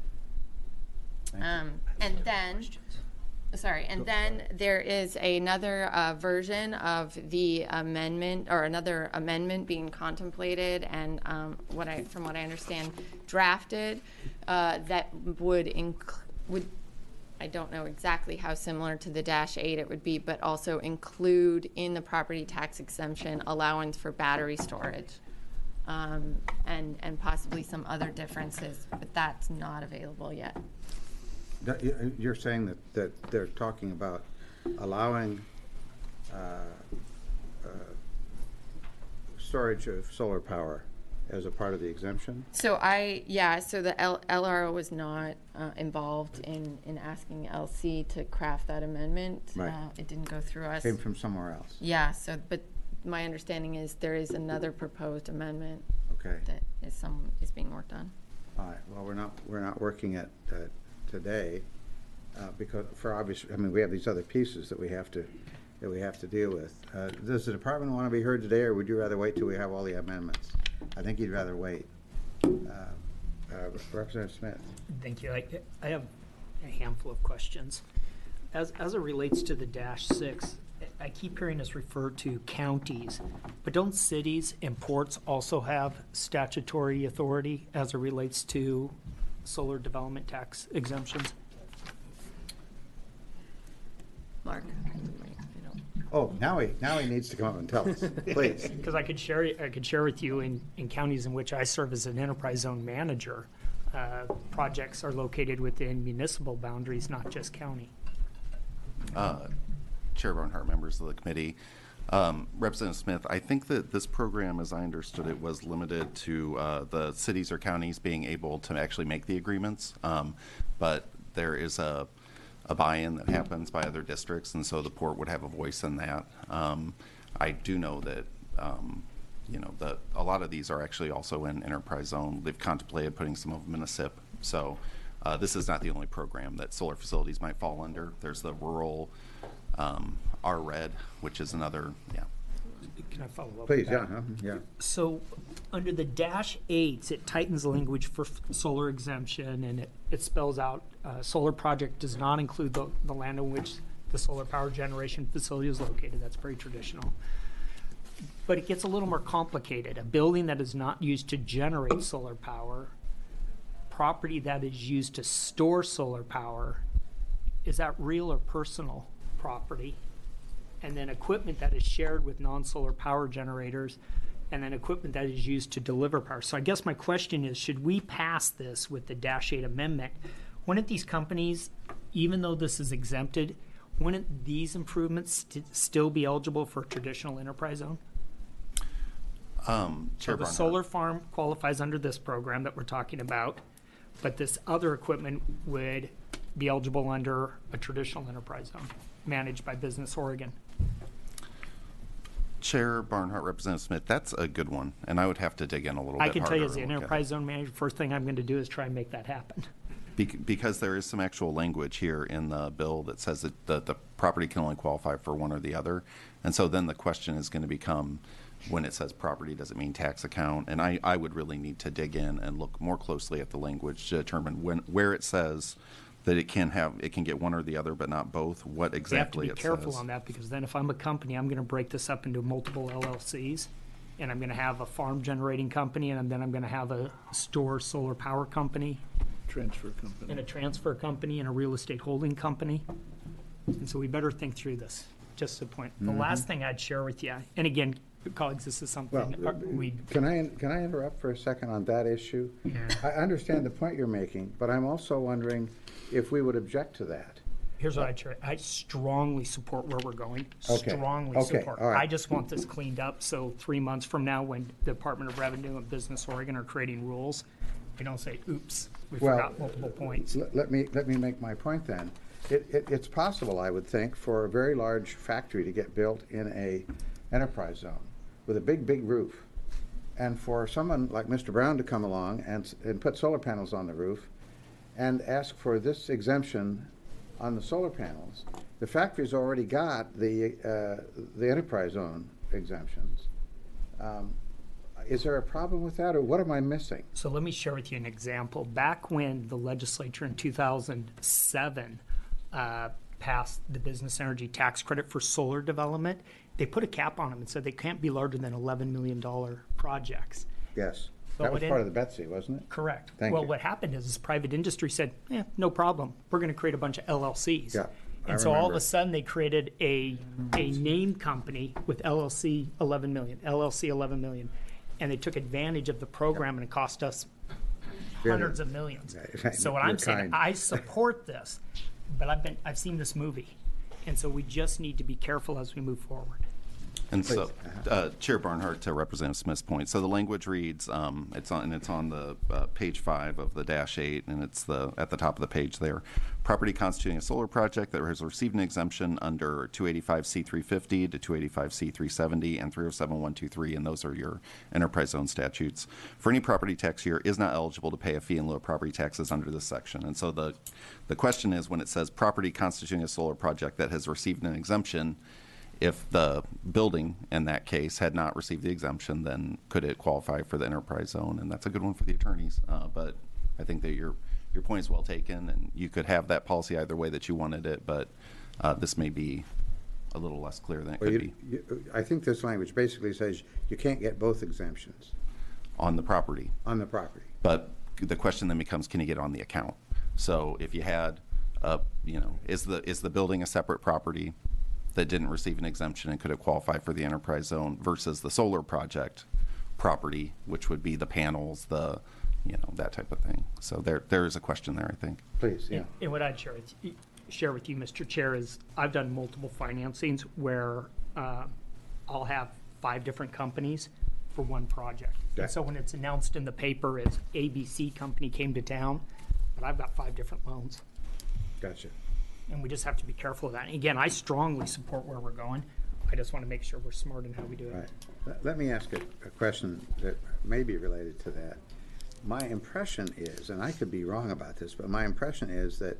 Um, and then, sorry, and then there is another uh, version of the amendment, or another amendment being contemplated, and um, what I, from what I understand, drafted uh, that would inc- would, I don't know exactly how similar to the dash eight it would be, but also include in the property tax exemption allowance for battery storage, um, and and possibly some other differences, but that's not available yet. That- you- You're saying that, that they're talking about allowing uh, uh, storage of solar power as a part of the exemption? So I, yeah, so the L- LRO was not uh, involved in, in asking L C to craft that amendment. Right. Uh, It didn't go through us. Came from somewhere else? Yeah, so, but my understanding is there is another proposed amendment Okay. that is some, is being worked on. All right, well, we're not, we're not working at, uh, today, uh, because, for obvious, I mean, we have these other pieces that we have to, that we have to deal with. Uh, Does the department want to be heard today, or would you rather wait till we have all the amendments? I think you'd rather wait. Uh, uh, Representative Smith? Thank you. I, I have a handful of questions. As, as it relates to the dash six, I keep hearing us refer to counties, but don't cities and ports also have statutory authority as it relates to solar development tax exemptions? Mark? Oh, now he, now he needs to come up and tell us, please. Because I could share, I could share with you in, in counties in which I serve as an enterprise zone manager, uh, projects are located within municipal boundaries, not just county. Uh, Chair Barnhart, members of the committee. Um, Representative Smith, I think that this program, as I understood it, was limited to uh, the cities or counties being able to actually make the agreements. Um, but there is a, a buy-in that happens by other districts, and so the port would have a voice in that. Um, I do know that, um, you know, that a lot of these are actually also in enterprise zone. They've contemplated putting some of them in a S I P. So uh, this is not the only program that solar facilities might fall under. There's the rural um, R R E D, which is another, yeah. Can I follow up? with Please, that? yeah, huh, yeah. So, under the dash eights, it tightens the language for f- solar exemption, and it, it spells out, uh, solar project does not include the, the land on which the solar power generation facility is located. That's very traditional. But it gets a little more complicated. A building that is not used to generate solar power, property that is used to store solar power, is that real or personal property? And then equipment that is shared with non-solar power generators, and then equipment that is used to deliver power. So I guess my question is, should we pass this with the Dash eight amendment? Wouldn't these companies, even though this is exempted, wouldn't these improvements st- still be eligible for a traditional enterprise zone? Um, So Chair the Barnhart. solar farm qualifies under this program that we're talking about, but this other equipment would be eligible under a traditional enterprise zone managed by Business Oregon. Chair Barnhart, Representative Smith, that's a good one, and I would have to dig in a little I bit can tell you harder as the and look at it. enterprise zone manager, first thing I'm going to do is try and make that happen. Bec- Because there is some actual language here in the bill that says that the, the property can only qualify for one or the other. And so then the question is going to become, when it says property, does it mean tax account? And I, I would really need to dig in and look more closely at the language to determine when, where it says that it can have, it can get one or the other, but not both, what We have to exactly be it careful says. on that, because then if I'm a company, I'm going to break this up into multiple L L Cs, and I'm going to have a farm generating company, and then I'm going to have a store solar power company, Transfer company. and a transfer company, and a real estate holding company. And so we better think through this, just a point. The last thing I'd share with you, and again, colleagues, this is Well, something uh, we, can I, can I interrupt for a second on that issue? I understand the point you're making, but I'm also wondering if we would object to that. here's what I'd share. I strongly support where we're going, Okay, strongly okay, support. all right. I just want this cleaned up, so three months from now, when the Department of Revenue and Business Oregon are creating rules, we don't say, oops, we Well, forgot multiple points. Let let me, let me make my point then. It, it, it's possible, I would think, for a very large factory to get built in a enterprise zone with a big, big roof. And for someone like Mister Brown to come along and, s- and put solar panels on the roof and ask for this exemption on the solar panels. The factory's already got the, uh, the enterprise zone exemptions. Um, Is there a problem with that, or what am I missing? So let me share with you an example. Back when the legislature in two thousand seven uh, passed the business energy tax credit for solar development, they put a cap on them and said they can't be larger than eleven million dollars projects. Yes. So That was it part en- of the Betsy, wasn't it? Correct. Thank Well, you. what happened is, is private industry said, eh, no problem. We're going to create a bunch of L L Cs. Yeah, I And so all of remember. a sudden, they created a, a name company with L L C eleven million, L L C eleven million. And they took advantage of the program, and it cost us hundreds of millions. Right, right. So what You're I'm saying, kind. I support this, but I've been, I've seen this movie. And so we just need to be careful as we move forward. And so, uh, Chair Barnhart, to Representative Smith's point, so the language reads, um, it's on, and it's on the uh, page five of the dash eight, and it's the at the top of the page there. Property constituting a solar project that has received an exemption under two eighty-five C three fifty to two eighty-five C three seventy and three oh seven one two three, and those are your enterprise zone statutes. For any property tax year, is not eligible to pay a fee in lieu of property taxes under this section. And so the the question is, when it says property constituting a solar project that has received an exemption, if the building, in that case, had not received the exemption, then could it qualify for the enterprise zone? And that's a good one for the attorneys. Uh, but I think that your your point is well taken, and you could have that policy either way that you wanted it, but uh, this may be a little less clear than it Well, could you- be you- I think this language basically says you can't get both exemptions on the property. on the property. But the question then becomes, can you get it on the account? So if you had, a, you know, is the is the building a separate property that didn't receive an exemption, and could it qualify for the enterprise zone versus the solar project property, which would be the panels, the, you know, that type of thing. So there there is a question there, I think. Please, yeah. And- And what I'd share with, you- share with you, Mister Chair, is I've done multiple financings where uh, I'll have five different companies for one project. Okay. And so when it's announced in the paper as A B C company came to town, but I've got five different loans. Gotcha. And we just have to be careful of that. And again, I strongly support where we're going. I just want to make sure we're smart in how we do it. Right. Let- Let me ask a, a question that may be related to that. My impression is, and I could be wrong about this, but my impression is that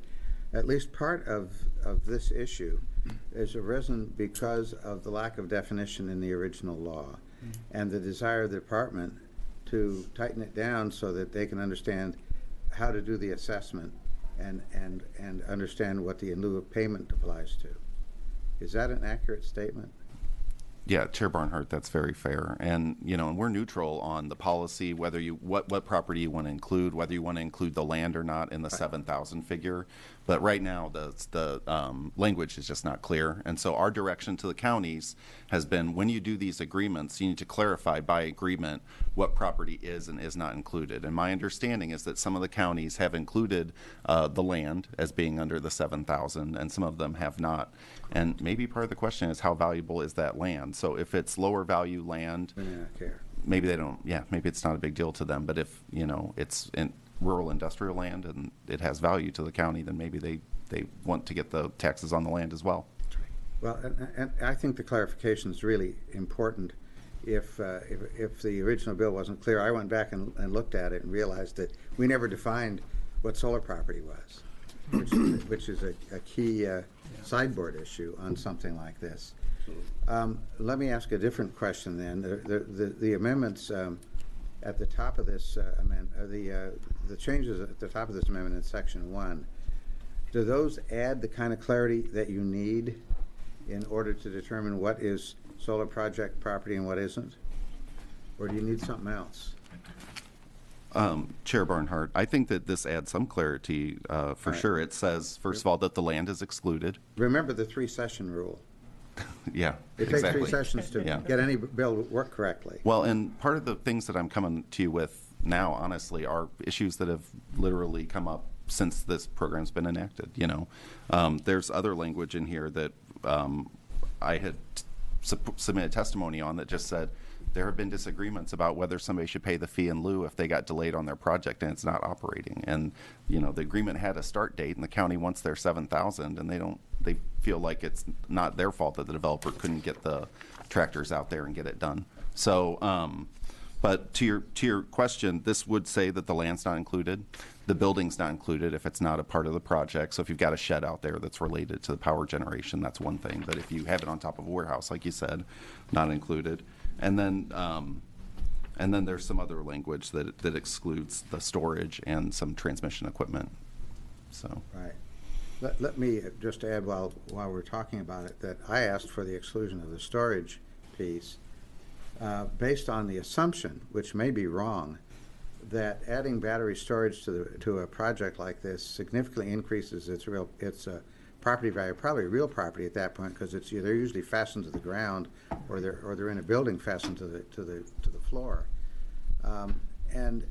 at least part of, of this issue is arisen because of the lack of definition in the original law and the desire of the department to tighten it down so that they can understand how to do the assessment and, and, and understand what the in lieu of payment applies to. Is that an accurate statement? Yeah, Chair Barnhart, that's very fair. And, you know, and we're neutral on the policy, whether you, what, what property you want to include, whether you want to include the land or not in the seven thousand figure. But right now, the, the um, language is just not clear. And so our direction to the counties has been, when you do these agreements, you need to clarify by agreement what property is and is not included. And my understanding is that some of the counties have included uh, the land as being under the seven thousand, and some of them have not. And maybe part of the question is, how valuable is that land? So if it's lower value land, They may not care. maybe they don't, yeah, maybe it's not a big deal to them. But if, you know, it's in rural industrial land and it has value to the county, then maybe they, they want to get the taxes on the land as well. Well, and, and I think the clarification is really important. If, uh, if, if the original bill wasn't clear, I went back and, and looked at it and realized that we never defined what solar property was, which is, which is a, a key uh, sideboard issue on something like this. Um, let me ask a different question then. The, the, the, the amendments um, at the top of this uh, amendment, uh, the, uh, the changes at the top of this amendment in section one, do those add the kind of clarity that you need in order to determine what is solar project property and what isn't? Or do you need something else? Um, Chair Barnhart, I think that this adds some clarity uh, for All right. sure. It says, first of all, that the land is excluded. Remember the three session rule. Yeah, It takes exactly. three sessions to Yeah. get any bill to work correctly. Well, and part of the things that I'm coming to you with now, honestly, are issues that have literally come up since this program's been enacted. You know, um, there's other language in here that um, I had sub- submitted testimony on that just said there have been disagreements about whether somebody should pay the fee in lieu if they got delayed on their project and it's not operating. And you know, the agreement had a start date, and the county wants their seven thousand, and they don't. They feel like it's not their fault that the developer couldn't get the tractors out there and get it done. So, um, but to your to your question, this would say that the land's not included, the building's not included if it's not a part of the project. So if you've got a shed out there that's related to the power generation, that's one thing. But if you have it on top of a warehouse, like you said, not included. And then, um, and then there's some other language that that excludes the storage and some transmission equipment. So. Right. Let, let me just add while, while we're talking about it, that I asked for the exclusion of the storage piece uh, based on the assumption, which may be wrong, that adding battery storage to the, to a project like this significantly increases its real, its uh, property value, probably real property at that point, because it's, they're usually fastened to the ground, or they're, or they're in a building fastened to the, to the, to the floor. Um, and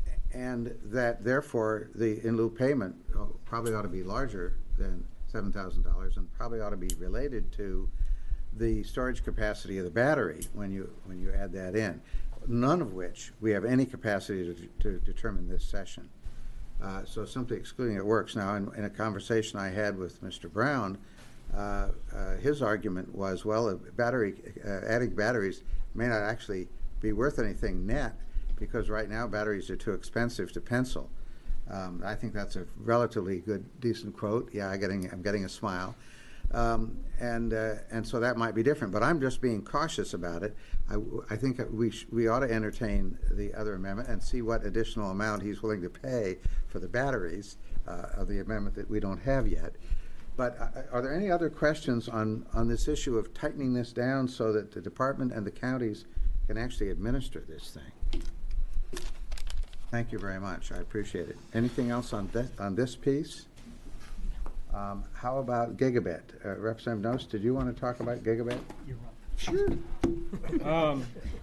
And that therefore the in lieu payment oh, probably ought to be larger than seven thousand dollars, and probably ought to be related to the storage capacity of the battery when you when you add that in. None of which we have any capacity to, to determine this session. Uh, so simply excluding it works. Now, in, in a conversation I had with Mister Brown, uh, uh, his argument was, well, a battery uh, adding batteries may not actually be worth anything net, because right now batteries are too expensive to pencil. Um, I think that's a relatively good, decent quote. Yeah, I'm getting, I'm getting a smile. Um, and, uh, and so that might be different, but I'm just being cautious about it. I, I think that we, sh we ought to entertain the other amendment and see what additional amount he's willing to pay for the batteries uh, of the amendment that we don't have yet. But uh, are there any other questions on, on this issue of tightening this down so that the department and the counties can actually administer this thing? Thank you very much. I appreciate it. Anything else on this, on this piece? Um, how about gigabit? Uh, Representative Noce, did you want to talk about gigabit? Sure. Um,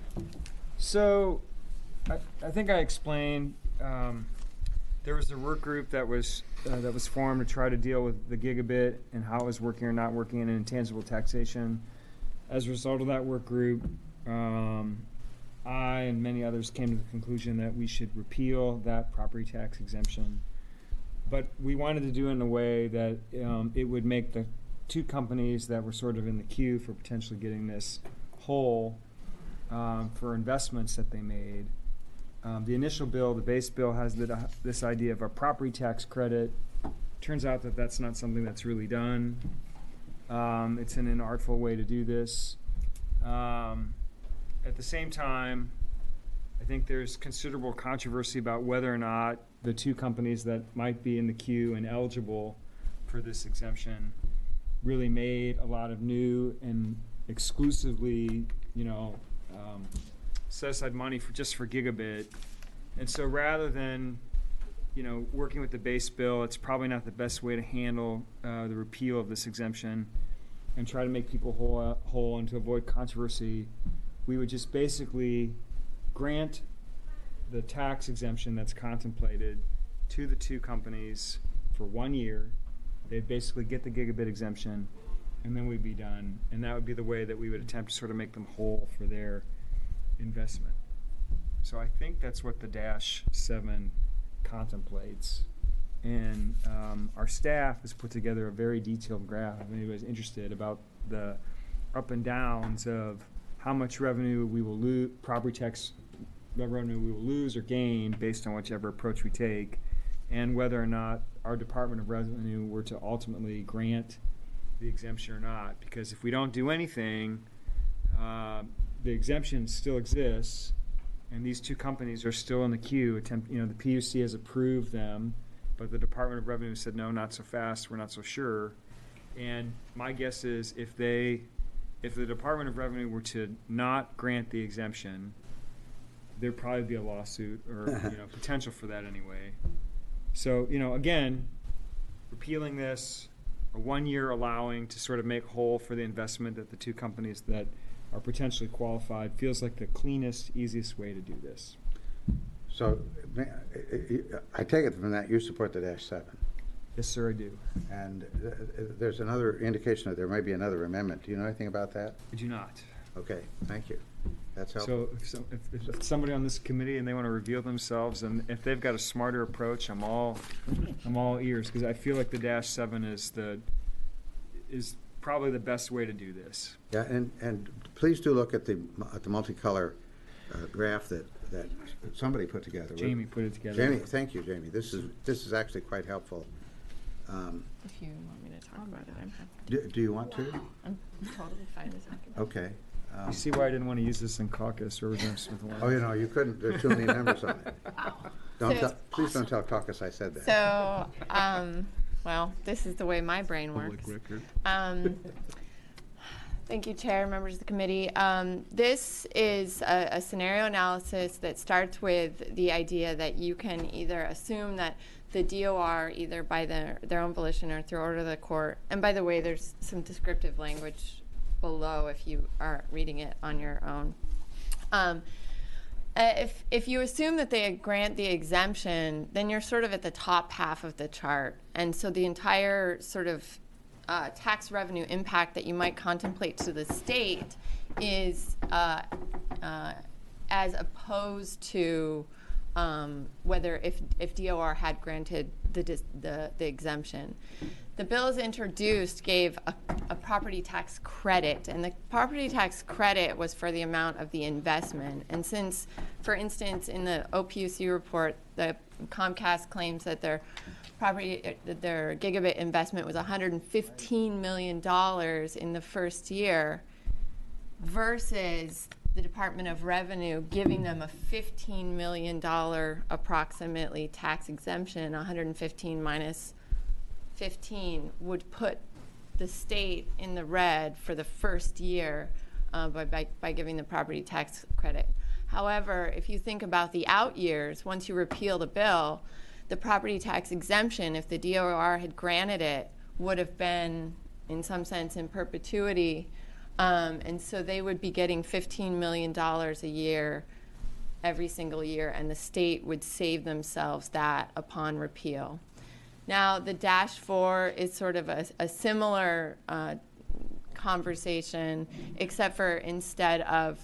so, I, I think I explained, um, there was a work group that was, uh, that was formed to try to deal with the gigabit and how it was working or not working in intangible taxation. As a result of that work group, um, I and many others came to the conclusion that we should repeal that property tax exemption. But we wanted to do it in a way that um, it would make the two companies that were sort of in the queue for potentially getting this whole um, for investments that they made. Um, the initial bill, the base bill, has the, this idea of a property tax credit turns out that that's not something that's really done. Um, it's an inartful way to do this. Um, at the same time, I think there's considerable controversy about whether or not the two companies that might be in the queue and eligible for this exemption really made a lot of new and exclusively, you know, um, set aside money for just for gigabit. And so rather than, you know, working with the base bill, it's probably not the best way to handle uh, the repeal of this exemption and try to make people whole, whole and to avoid controversy. We would just basically grant the tax exemption that's contemplated to the two companies for one year. They'd basically get the gigabit exemption, and then we'd be done. And that would be the way that we would attempt to sort of make them whole for their investment. So I think that's what the dash seven contemplates. And um, our staff has put together a very detailed graph, if anybody's interested, about the up and downs of how much revenue we will lose, property tax revenue we will lose or gain based on whichever approach we take, and whether or not our Department of Revenue were to ultimately grant the exemption or not. Because if we don't do anything, uh, the exemption still exists, and these two companies are still in the queue. Attempt, you know, the P U C has approved them, but the Department of Revenue said, no, not so fast, we're not so sure. And my guess is if they, if the Department of Revenue were to not grant the exemption, there'd probably be a lawsuit or you know potential for that anyway. So, you know, again, repealing this, a one year allowing to sort of make whole for the investment that the two companies that are potentially qualified feels like the cleanest, easiest way to do this. So may- I take it from that you support the dash seven. Yes, sir, I do. And uh, uh, there's another indication that there may be another amendment. Do you know anything about that? I do not. Okay, thank you. That's helpful. So if, some, if, if somebody on this committee and they want to reveal themselves, and if they've got a smarter approach, I'm all, I'm all ears, because I feel like the dash seven is the, is probably the best way to do this. Yeah, and, and please do look at the, at the multicolor uh, graph that, that somebody put together. Jamie put it together. Jamie, thank you, Jamie. This is, this is actually quite helpful. Um, If you want me to talk about it, I'm happy. do, do you want to? I'm totally fine with talking about it. Okay. Um, You see why I didn't want to use this in caucus or with one? Oh, you know, you couldn't, there's too many members on it. Don't So- tell, please don't tell caucus I said that. So, um, well, this is the way my brain works. Um, thank you, Chair, members of the committee. Um, this is a, a scenario analysis that starts with the idea that you can either assume that the D O R, either by their, their own volition or through order of the court, and by the way, there's some descriptive language below if you are reading it on your own. Um, uh, if, if you assume that they grant the exemption, then you're sort of at the top half of the chart. And so the entire sort of uh, tax revenue impact that you might contemplate to the state is uh, uh, as opposed to um, whether if, if D O R had granted the, dis- the, the exemption. The bills introduced gave a, a property tax credit, and the property tax credit was for the amount of the investment. And since, for instance, in the O P U C report, the Comcast claims that their property, that their gigabit investment was one hundred fifteen million dollars in the first year, versus the Department of Revenue giving them a fifteen million dollars approximately tax exemption. One hundred fifteen minus fifteen would put the state in the red for the first year uh, by, by, by giving the property tax credit. However, if you think about the out years, once you repeal the bill, the property tax exemption, if the D O R had granted it, would have been, in some sense, in perpetuity. Um, and so they would be getting fifteen million dollars a year every single year, and the state would save themselves that upon repeal. Now, the dash four is sort of a, a similar uh, conversation, except for instead of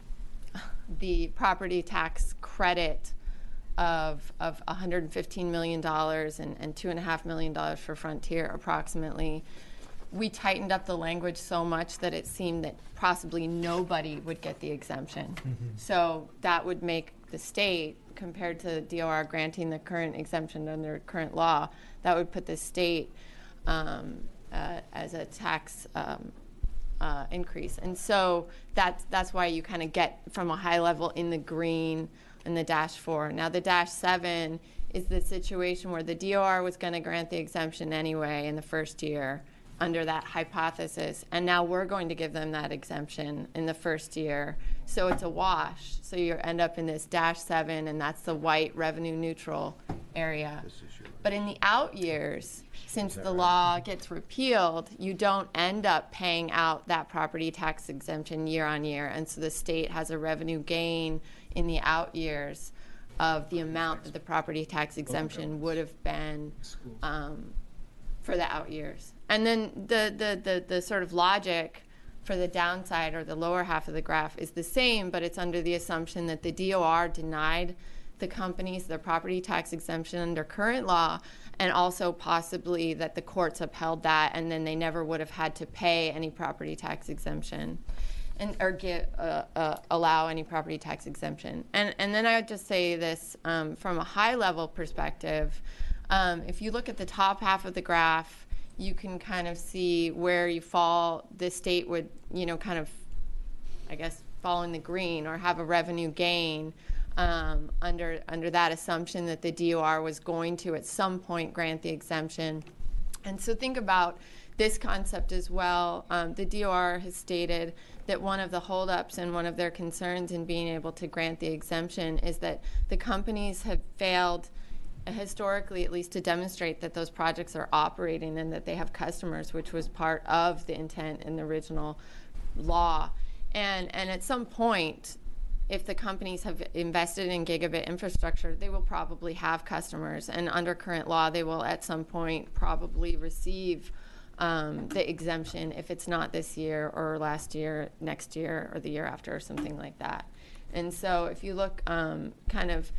the property tax credit of, of one hundred fifteen million dollars and, and two point five million dollars for Frontier approximately, we tightened up the language so much that it seemed that possibly nobody would get the exemption. So that would make the state, compared to D O R granting the current exemption under current law, that would put the state um, uh, as a tax um, uh, increase. And so that's, that's why you kind of get from a high level in the green in the dash four. Now the dash seven is the situation where the D O R was going to grant the exemption anyway in the first year under that hypothesis, and now we're going to give them that exemption in the first year. So it's a wash. So you end up in this dash seven, and that's the white revenue neutral area. But in the out years, since the law gets repealed, you don't end up paying out that property tax exemption year on year, and so the state has a revenue gain in the out years of the amount that the property tax exemption would have been um, for the out years. And then the, the, the, the sort of logic for the downside, or the lower half of the graph, is the same, but it's under the assumption that the D O R denied the companies their property tax exemption under current law, and also possibly that the courts upheld that, and then they never would have had to pay any property tax exemption, and or give uh, uh, allow any property tax exemption. And and then I would just say this um, from a high level perspective. Um, if you look at the top half of the graph, you can kind of see where you fall. The state would, you know, kind of, I guess, fall in the green or have a revenue gain um, under under that assumption that the D O R was going to at some point grant the exemption. And so think about this concept as well. Um, the D O R has stated that one of the holdups and one of their concerns in being able to grant the exemption is that the companies have failed, historically at least, to demonstrate that those projects are operating and that they have customers, which was part of the intent in the original law. And and at some point, if the companies have invested in gigabit infrastructure, they will probably have customers, and under current law, they will at some point probably receive um, the exemption if it's not this year or last year, next year, or the year after, or something like that. And so if you look um, kind of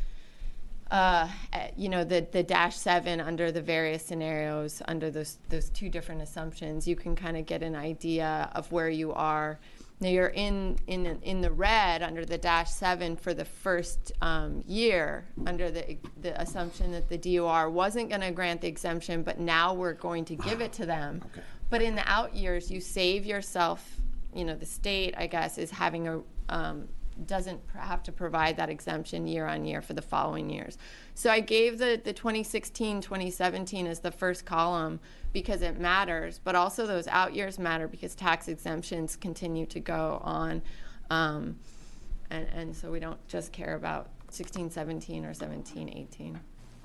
Uh, you know, the, the dash seven under the various scenarios, under those those two different assumptions, you can kind of get an idea of where you are. Now you're in in in the red under the dash seven for the first um, year, under the the assumption that the D O R wasn't going to grant the exemption, but now we're going to give it to them. Okay. But in the out years, you save yourself. You know, the state, I guess, is having a um, doesn't have to provide that exemption year on year for the following years. So I gave the, the twenty sixteen, twenty seventeen as the first column because it matters, but also those out years matter because tax exemptions continue to go on. Um, and, and so we don't just care about sixteen, seventeen, or seventeen, eighteen.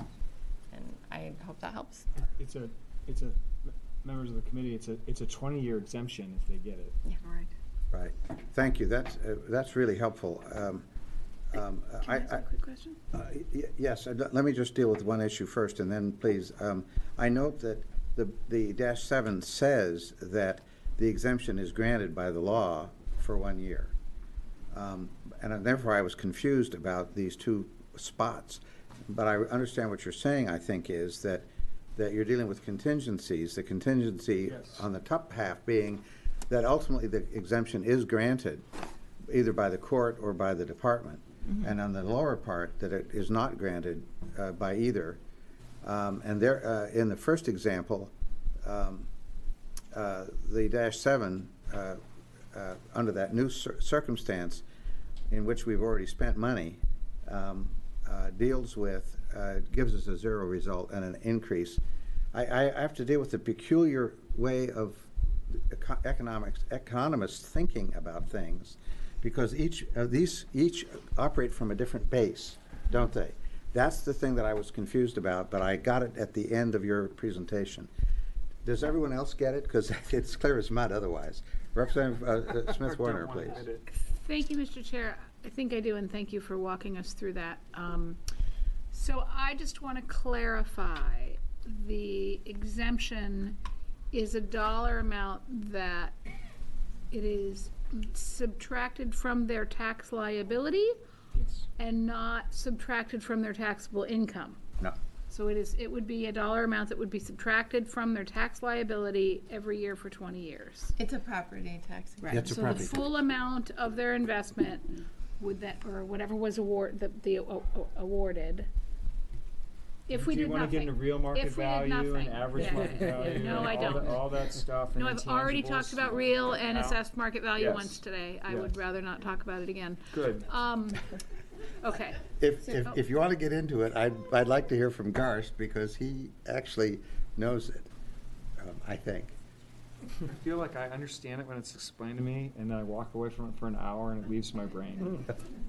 And I hope that helps. It's a, it's a, members of the committee, it's a, it's a twenty-year exemption if they get it. Yeah. Right. Right. Thank you. That's, uh, that's really helpful. Um, um, Can I ask I- a quick question? Uh, y- Yes, uh, let me just deal with one issue first, and then please, um, I note that the, the dash seven says that the exemption is granted by the law for one year. Um, And therefore, I was confused about these two spots. But I understand what you're saying, I think, is that, that you're dealing with contingencies, the contingency Yes. on the top half being that ultimately the exemption is granted either by the court or by the department. Mm-hmm. And on the lower part, that it is not granted uh, by either. Um, And there, uh, in the first example, um, uh, the dash seven, uh, uh, under that new cir- circumstance in which we've already spent money, um, uh, deals with, uh, gives us a zero result and an increase. I, I have to deal with the peculiar way of eco- economics, economists thinking about things, because each of these, each operate from a different base, don't they? That's the thing that I was confused about, but I got it at the end of your presentation. Does everyone else get it? Because it's clear as mud otherwise. Representative uh, Smith Warner, please. Thank you, Mister Chair. I think I do, and thank you for walking us through that. Um, So I just want to clarify, the exemption is a dollar amount that it is subtracted from their tax liability Yes. and not subtracted from their taxable income. No. So it is, it would be a dollar amount that would be subtracted from their tax liability every year for twenty years. It's a property tax. Right, It's a so the property tax. full amount of their investment would that, or whatever was award, the, the a- a- awarded. If we Do you did want to get nothing. into real market If we did value and nothing. average Yeah. market value? No, and I all don't. the- All that stuff and No, I've already talked intangibles? about real and No? assessed market value Yes. once today. I would Yes. rather not talk about it again. Good. Um, okay. If, So- if, if you want to get into it, I'd, I'd like to hear from Garst because he actually knows it, um, I think. I feel like I understand it when it's explained to me, and then I walk away from it for an hour and it leaves my brain.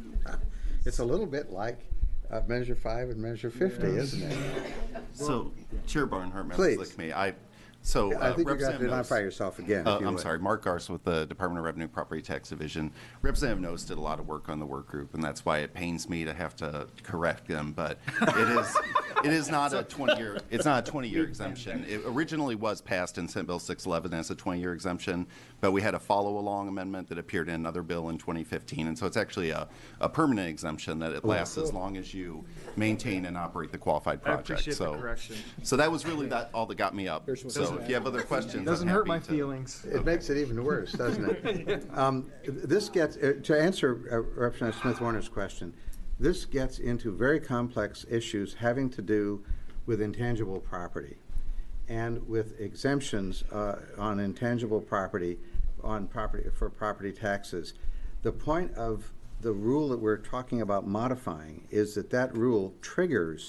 It's a little bit like uh, Measure Five and Measure fifty, Yes. isn't it? So, Chair Barnhart, members of Please. the committee, I, so. I uh, think you got to Representative identify Knowles- yourself again, Uh, if you I'm would. sorry, Mark Garst with the Department of Revenue Property Tax Division. Representative Knowles did a lot of work on the work group, and that's why it pains me to have to correct them, but it is, it is not a twenty-year, it's not a twenty-year exemption. It originally was passed in Senate Bill six eleven as a twenty-year exemption, but we had a follow-along amendment that appeared in another bill in twenty fifteen, and so it's actually a, a permanent exemption that it lasts as long as you maintain and operate the qualified I project. appreciate the So, correction. so that was really that, all that got me up. So if you have other questions, I'm Doesn't hurt happy my to- feelings. It makes it even worse, doesn't it? Um, This gets, uh, to answer uh, Representative Smith Warner's question, this gets into very complex issues having to do with intangible property and with exemptions uh, on intangible property, on property, for property taxes. The point of the rule that we're talking about modifying is that that rule triggers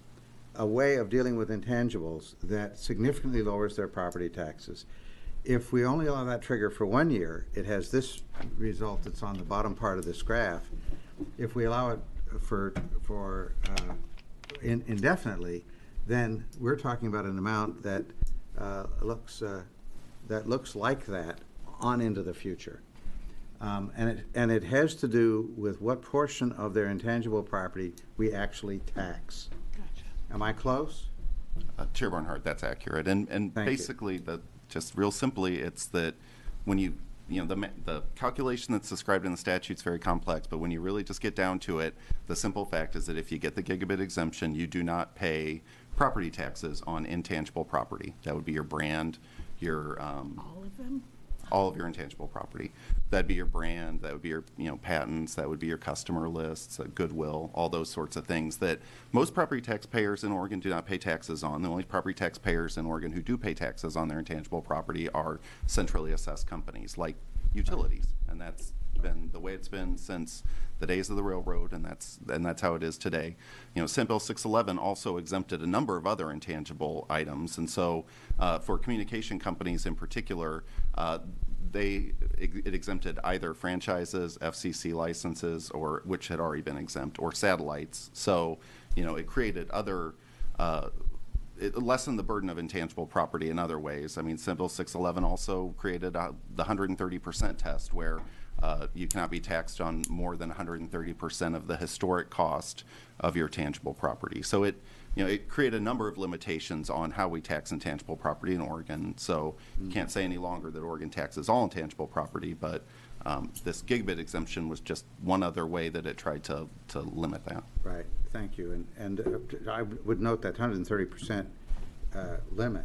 a way of dealing with intangibles that significantly lowers their property taxes. If we only allow that trigger for one year, it has this result that's on the bottom part of this graph. If we allow it for, for uh, in- indefinitely, then we're talking about an amount that uh, looks, uh, that looks like that on into the future. Um, And it, and it has to do with what portion of their intangible property we actually tax. Am I close? Uh, Chair Barnhart, that's accurate. And, and Thank you. basically, the, just real simply, it's that when you, you know, the, ma- the calculation that's described in the statute is very complex, but when you really just get down to it, the simple fact is that if you get the gigabit exemption, you do not pay property taxes on intangible property. That would be your brand, your, um, All of them? all of your intangible property. That'd be your brand, that would be your, you know, patents, that would be your customer lists, uh, goodwill, all those sorts of things that most property taxpayers in Oregon do not pay taxes on. The only property taxpayers in Oregon who do pay taxes on their intangible property are centrally assessed companies like utilities. And that's been the way it's been since the days of the railroad, and that's and that's how it is today. You know, Senate Bill six eleven also exempted a number of other intangible items, and so uh, for communication companies in particular, uh, they it exempted either franchises, F C C licenses, or which had already been exempt, or satellites. So, you know, it created other. Uh, It lessened the burden of intangible property in other ways. I mean, Senate Bill six eleven also created uh, the one hundred thirty percent test, where uh, you cannot be taxed on more than one hundred thirty percent of the historic cost of your tangible property. So it, you know, it created a number of limitations on how we tax intangible property in Oregon. So you can't say any longer that Oregon taxes all intangible property, but um, this gigabit exemption was just one other way that it tried to, to limit that. Right, thank you. And, and uh, I would note that one hundred thirty percent uh, limit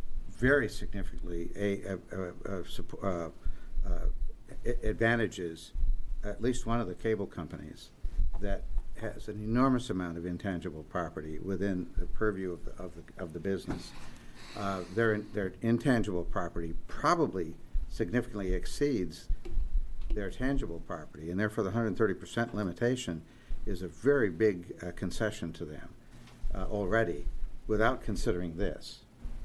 very significantly a, a, a, a, supp- uh, uh, a- advantages at least one of the cable companies that has an enormous amount of intangible property within the purview of the, of the, of the business. Uh, their, their intangible property probably significantly exceeds their tangible property, and therefore the one hundred thirty percent limitation is a very big uh, concession to them uh, already, without considering this.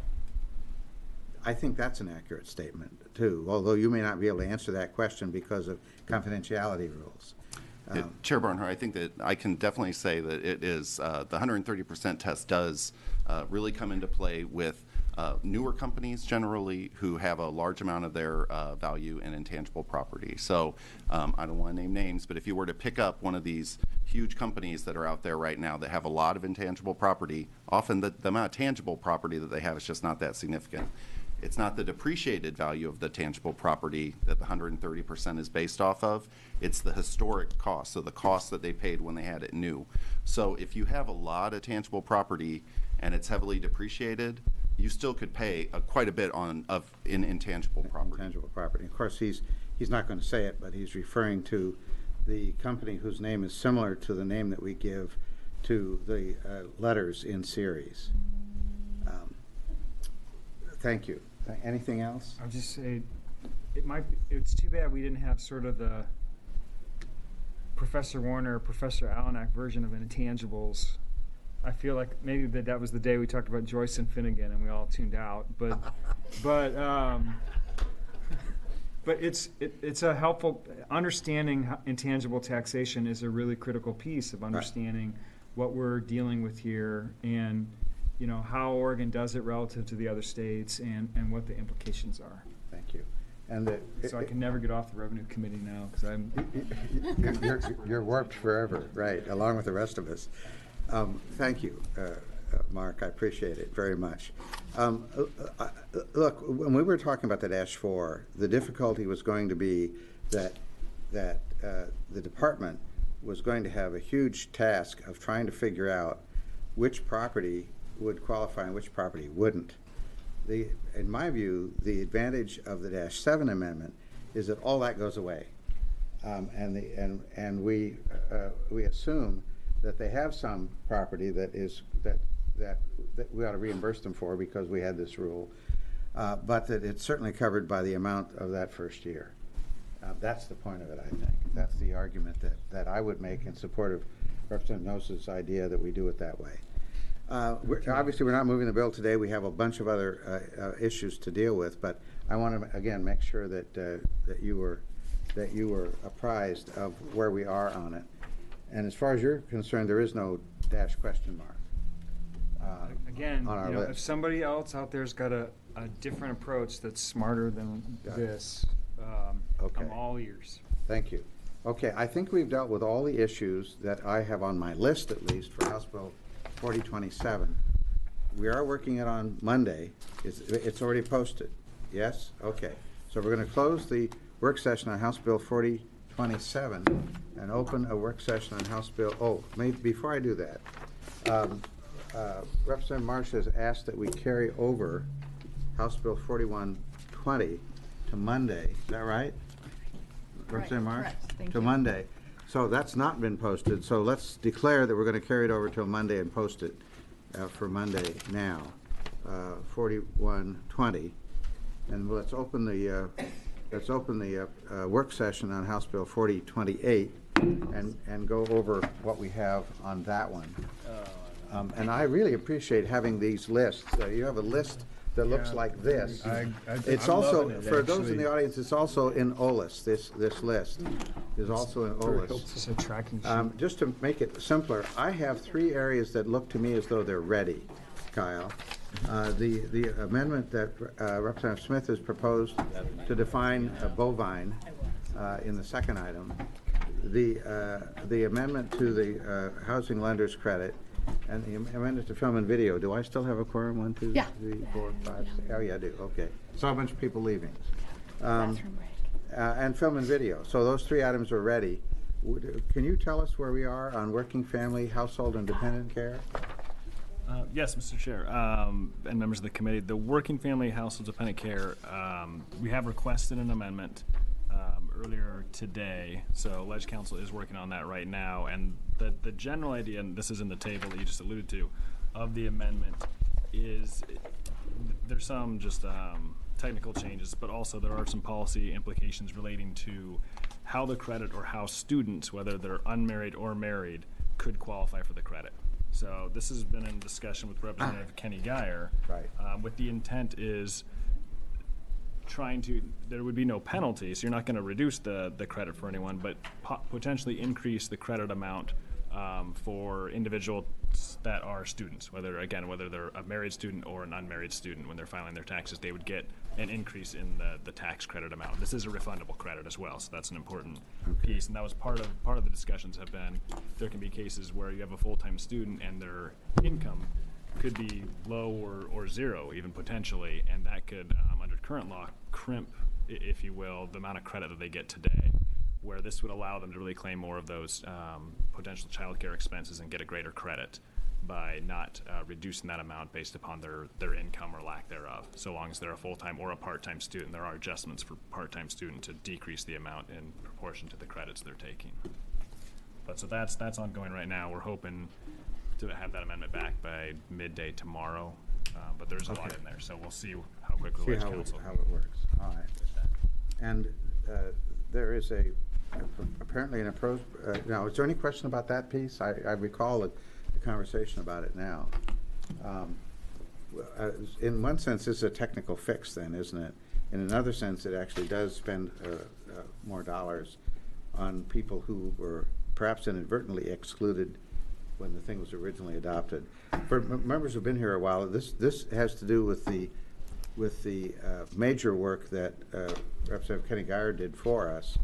I think that's an accurate statement, too, although you may not be able to answer that question because of confidentiality rules. It- Um, Chair Barnhart, I think that I can definitely say that it is, uh, the one hundred thirty percent test does uh, really come into play with uh, newer companies generally who have a large amount of their uh, value in intangible property. So um, I don't want to name names, but if you were to pick up one of these huge companies that are out there right now that have a lot of intangible property, often the, the amount of tangible property that they have is just not that significant. It's not the depreciated value of the tangible property that the one hundred thirty percent is based off of. It's the historic cost, so the cost that they paid when they had it new. So if you have a lot of tangible property and it's heavily depreciated, you still could pay uh, quite a bit on of in intangible property. Intangible property. Of course, he's, he's not going to say it, but he's referring to the company whose name is similar to the name that we give to the uh, letters in series. Um, Thank you. Anything else? I'll just say, it might, be- it's too bad we didn't have sort of the Professor Warner, Professor Alanak version of intangibles. I feel like maybe that that was the day we talked about Joyce and Finnegan and we all tuned out, but, but, um, but it's, it, it's a helpful, understanding how intangible taxation is a really critical piece of understanding what we're dealing with here and, you know, how Oregon does it relative to the other states and, and what the implications are. Thank you. And the, So I can never get off the revenue committee now because I'm, you're, you're, you're warped forever, right, along with the rest of us. Um, thank you, uh, uh, Mark. I appreciate it very much. Um, uh, uh, look, when we were talking about the dash four, the difficulty was going to be that that uh, the department was going to have a huge task of trying to figure out which property would qualify and which property wouldn't. The, in my view, the advantage of the dash seven amendment is that all that goes away, um, and the and and we uh, we assume that they have some property that is that that that we ought to reimburse them for because we had this rule, uh, but that it's certainly covered by the amount of that first year. Uh, that's the point of it, I think. That's the argument that that I would make in support of Representative Nose's idea that we do it that way. Uh, we're, obviously, we're not moving the bill today. We have a bunch of other uh, uh, issues to deal with, but I want to again make sure that uh, that you were that you were apprised of where we are on it. And as far as you're concerned, there is no dash question mark. Uh, again, on our you know, list. if somebody else out there's got a, a different approach that's smarter than Got it. this, um, Okay. I'm all ears. Thank you. Okay, I think we've dealt with all the issues that I have on my list, at least, for House Bill forty twenty-seven. We are working it on Monday. It's, it's already posted. Yes? Okay. So we're going to close the work session on House Bill forty twenty-seven and open a work session on House Bill, oh, maybe, before I do that, um, uh, Representative Marsh has asked that we carry over House Bill forty-one twenty to Monday. Is that right? Representative Marsh? correct. Thank To you. Monday. So that's not been posted, so let's declare that we're going to carry it over till Monday and post it uh, for Monday now, uh, forty-one twenty. And let's open the, uh, let's open the uh, uh, work session on House Bill forty twenty-eight and, and go over what we have on that one. Um, And I really appreciate having these lists. Uh, You have a list that looks Yeah. like this. I- I- It's I'm also, loving it, for those in actually. the audience, it's also in O L I S, this, this list is also in O L I S. It's just a tracking sheet. Um, Just to make it simpler, I have three areas that look to me as though they're ready, Kyle. Uh, The, the amendment that uh, Representative Smith has proposed to define a bovine uh, in the second item, the, uh, the amendment to the uh, housing lenders credit, and the amendment to film and video. Do I still have a quorum? One, two, Yeah. three, four, five, six? Oh, yeah, I do, okay. Saw a bunch of people leaving. Um, uh, And film and video. So those three items are ready. Would- Can you tell us where we are on working family, household, and dependent care? Uh, Yes, Mister Chair, um, and members of the committee, the Working Family Household Dependent Care, um, we have requested an amendment um, earlier today, so Ledge Council is working on that right now, and the, the general idea, and this is in the table that you just alluded to, of the amendment is, there's some just um, technical changes, but also there are some policy implications relating to how the credit or how students, whether they're unmarried or married, could qualify for the credit. So this has been in discussion with Representative Kenny Geyer. Right. Um, with the intent is trying to, there would be no penalty, so you're not going to reduce the, the credit for anyone, but po- potentially increase the credit amount um, for individuals that are students, whether, again, whether they're a married student or an unmarried student. When they're filing their taxes, they would get an increase in the, the tax credit amount. This is a refundable credit as well, so that's an important piece. And that was part of, part of the discussions have been, there can be cases where you have a full-time student and their income could be low or, or zero, even potentially, and that could, um, current law crimp, i- if you will, the amount of credit that they get today, where this would allow them to really claim more of those um, potential childcare expenses and get a greater credit by not uh, reducing that amount based upon their, their income or lack thereof. So long as they're a full-time or a part-time student, there are adjustments for part-time student to decrease the amount in proportion to the credits they're taking. But so that's that's ongoing right now. We're hoping to have that amendment back by midday tomorrow. Uh, but there's a lot Okay. in there, so we'll see how quickly See Ledge how it, Council. how it works. All right. And uh, there is a, apparently an approach, uh, now, is there any question about that piece? I, I recall the the conversation about it now. Um, w- uh, In one sense, this is a technical fix then, isn't it? In another sense, it actually does spend uh, uh, more dollars on people who were perhaps inadvertently excluded when the thing was originally adopted. For m- members who've been here a while, this, this has to do with the, with the uh, major work that uh, Representative Kenny Geyer did for us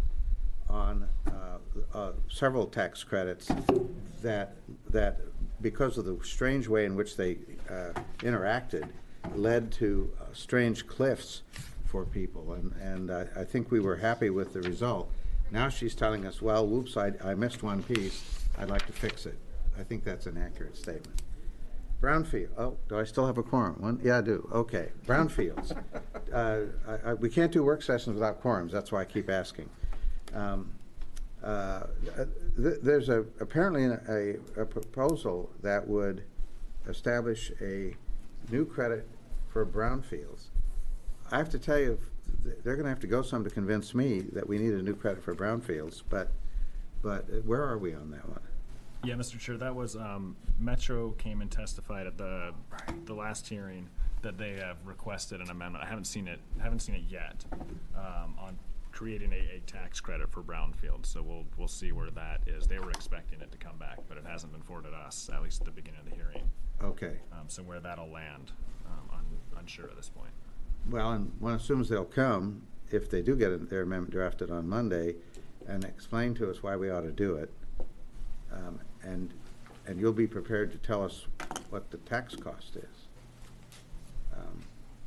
on uh, uh, several tax credits that, that because of the strange way in which they uh, interacted, led to uh, strange cliffs for people. And, and I, I think we were happy with the result. Now she's telling us, well, whoops, I, I missed one piece. I'd like to fix it. I think that's an accurate statement. Brownfield, oh, do I still have a quorum? One, yeah, I do, okay. Brownfields. Uh, I, I, we can't do work sessions without quorums, that's why I keep asking. Um, uh, th there's a, apparently a, a proposal that would establish a new credit for brownfields. I have to tell you, th- they're gonna have to go some to convince me that we need a new credit for brownfields, but, but where are we on that one? Yeah, Mister Chair, that was, um, Metro came and testified at the, the last hearing that they have requested an amendment. I haven't seen it, haven't seen it yet, um, on creating a, a tax credit for brownfield. So we'll, we'll see where that is. They were expecting it to come back, but it hasn't been forwarded to us, at least at the beginning of the hearing. Okay. Um, so where that'll land, um, I'm unsure at this point. Well, and one assumes they'll come, if they do get their amendment drafted on Monday, and explain to us why we ought to do it. Um, and, and you'll be prepared to tell us what the tax cost is. Um,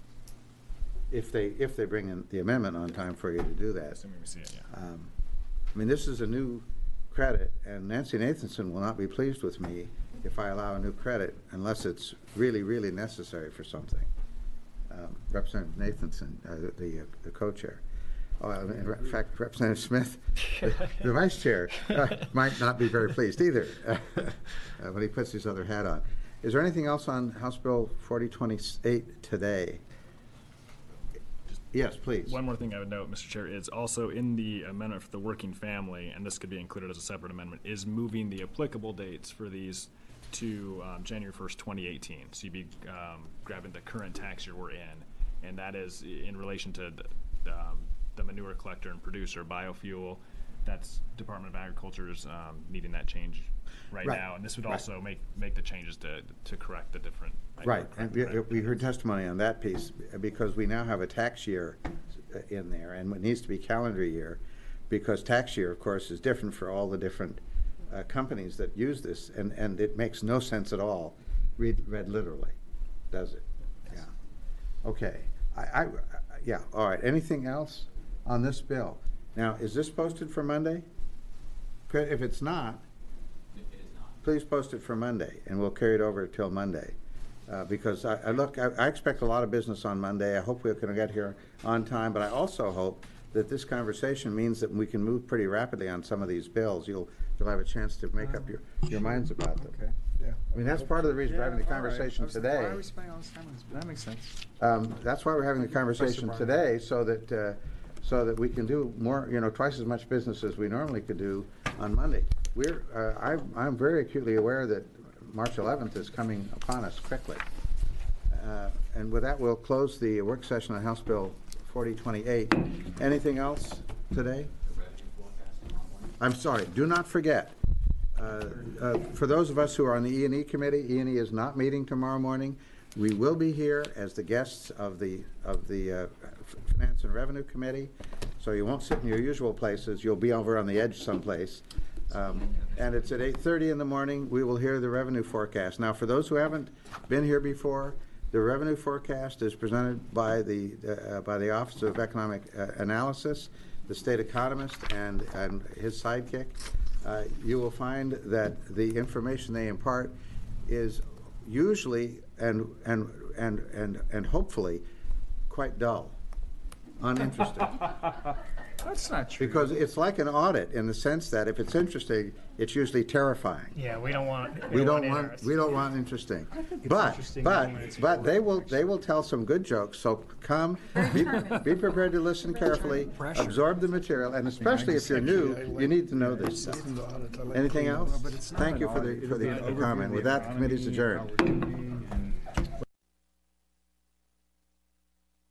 If they, if they bring in the amendment on time for you to do that. Assuming we see it, yeah. Um, I mean, this is a new credit, and Nancy Nathanson will not be pleased with me if I allow a new credit unless it's really, really necessary for something. Um, Representative Nathanson, uh, the, the, uh, the co-chair. Oh, and in fact, Representative Smith, the, the vice chair, uh, might not be very pleased either uh, when he puts his other hat on. Is there anything else on House Bill forty twenty-eight today? Yes, please. One more thing I would note, Mister Chair, is also in the amendment for the working family, and this could be included as a separate amendment, is moving the applicable dates for these to um, January first, twenty eighteen. So you'd be um, grabbing the current tax year we're in, and that is i- in relation to the, um, the manure collector and producer biofuel. That's Department of Agriculture's um, needing that change right, Right, now, and this would right. also make make the changes to to correct the different. Right, and we, we heard testimony on that piece, because we now have a tax year uh, in there, and it needs to be calendar year, because tax year, of course, is different for all the different uh, companies that use this, and, and it makes no sense at all, read, read literally, does it? Yeah. Okay, I, I, yeah, all right, anything else on this bill? Now, is this posted for Monday? If it's not, please post it for Monday, and we'll carry it over till Monday. Uh, because I, I look, I, I expect a lot of business on Monday. I hope we can get here on time, but I also hope that this conversation means that we can move pretty rapidly on some of these bills. You'll, you'll have a chance to make up your, your minds about them. Okay, yeah. I mean, that's part of the reason we're having the Yeah, all right. conversation I was like, today. Why are we spending all this time on this? That makes sense. Um, that's why we're having the conversation Barney. today, so that, uh, so that we can do more, you know, twice as much business as we normally could do on Monday. We're, uh, I, I'm very acutely aware that March eleventh is coming upon us quickly. Uh, and with that, we'll close the work session on House Bill forty twenty-eight. Anything else today? I'm sorry, do not forget, uh, uh, for those of us who are on the E and E committee, E and E is not meeting tomorrow morning. We will be here as the guests of the, of the uh, Finance and Revenue Committee, so you won't sit in your usual places. You'll be over on the edge someplace. Um, and it's at eight thirty in the morning. We will hear the revenue forecast. Now, for those who haven't been here before, The revenue forecast is presented by the, uh, by the Office of Economic uh, Analysis, the state economist, and, and his sidekick. Uh, You will find that the information they impart is usually and, and, and, and, and hopefully quite dull, uninteresting. That's not true. Because it's like an audit in the sense that if it's interesting, it's usually terrifying. Yeah, we don't want. We don't want, we don't want interesting. But, interesting but, when it's but they will, they will tell some good jokes, so come, be, be prepared to listen carefully, absorb the material, and especially if you're new, you need to know this stuff. Anything else? Thank you for the, for the comment. With that, the committee's adjourned.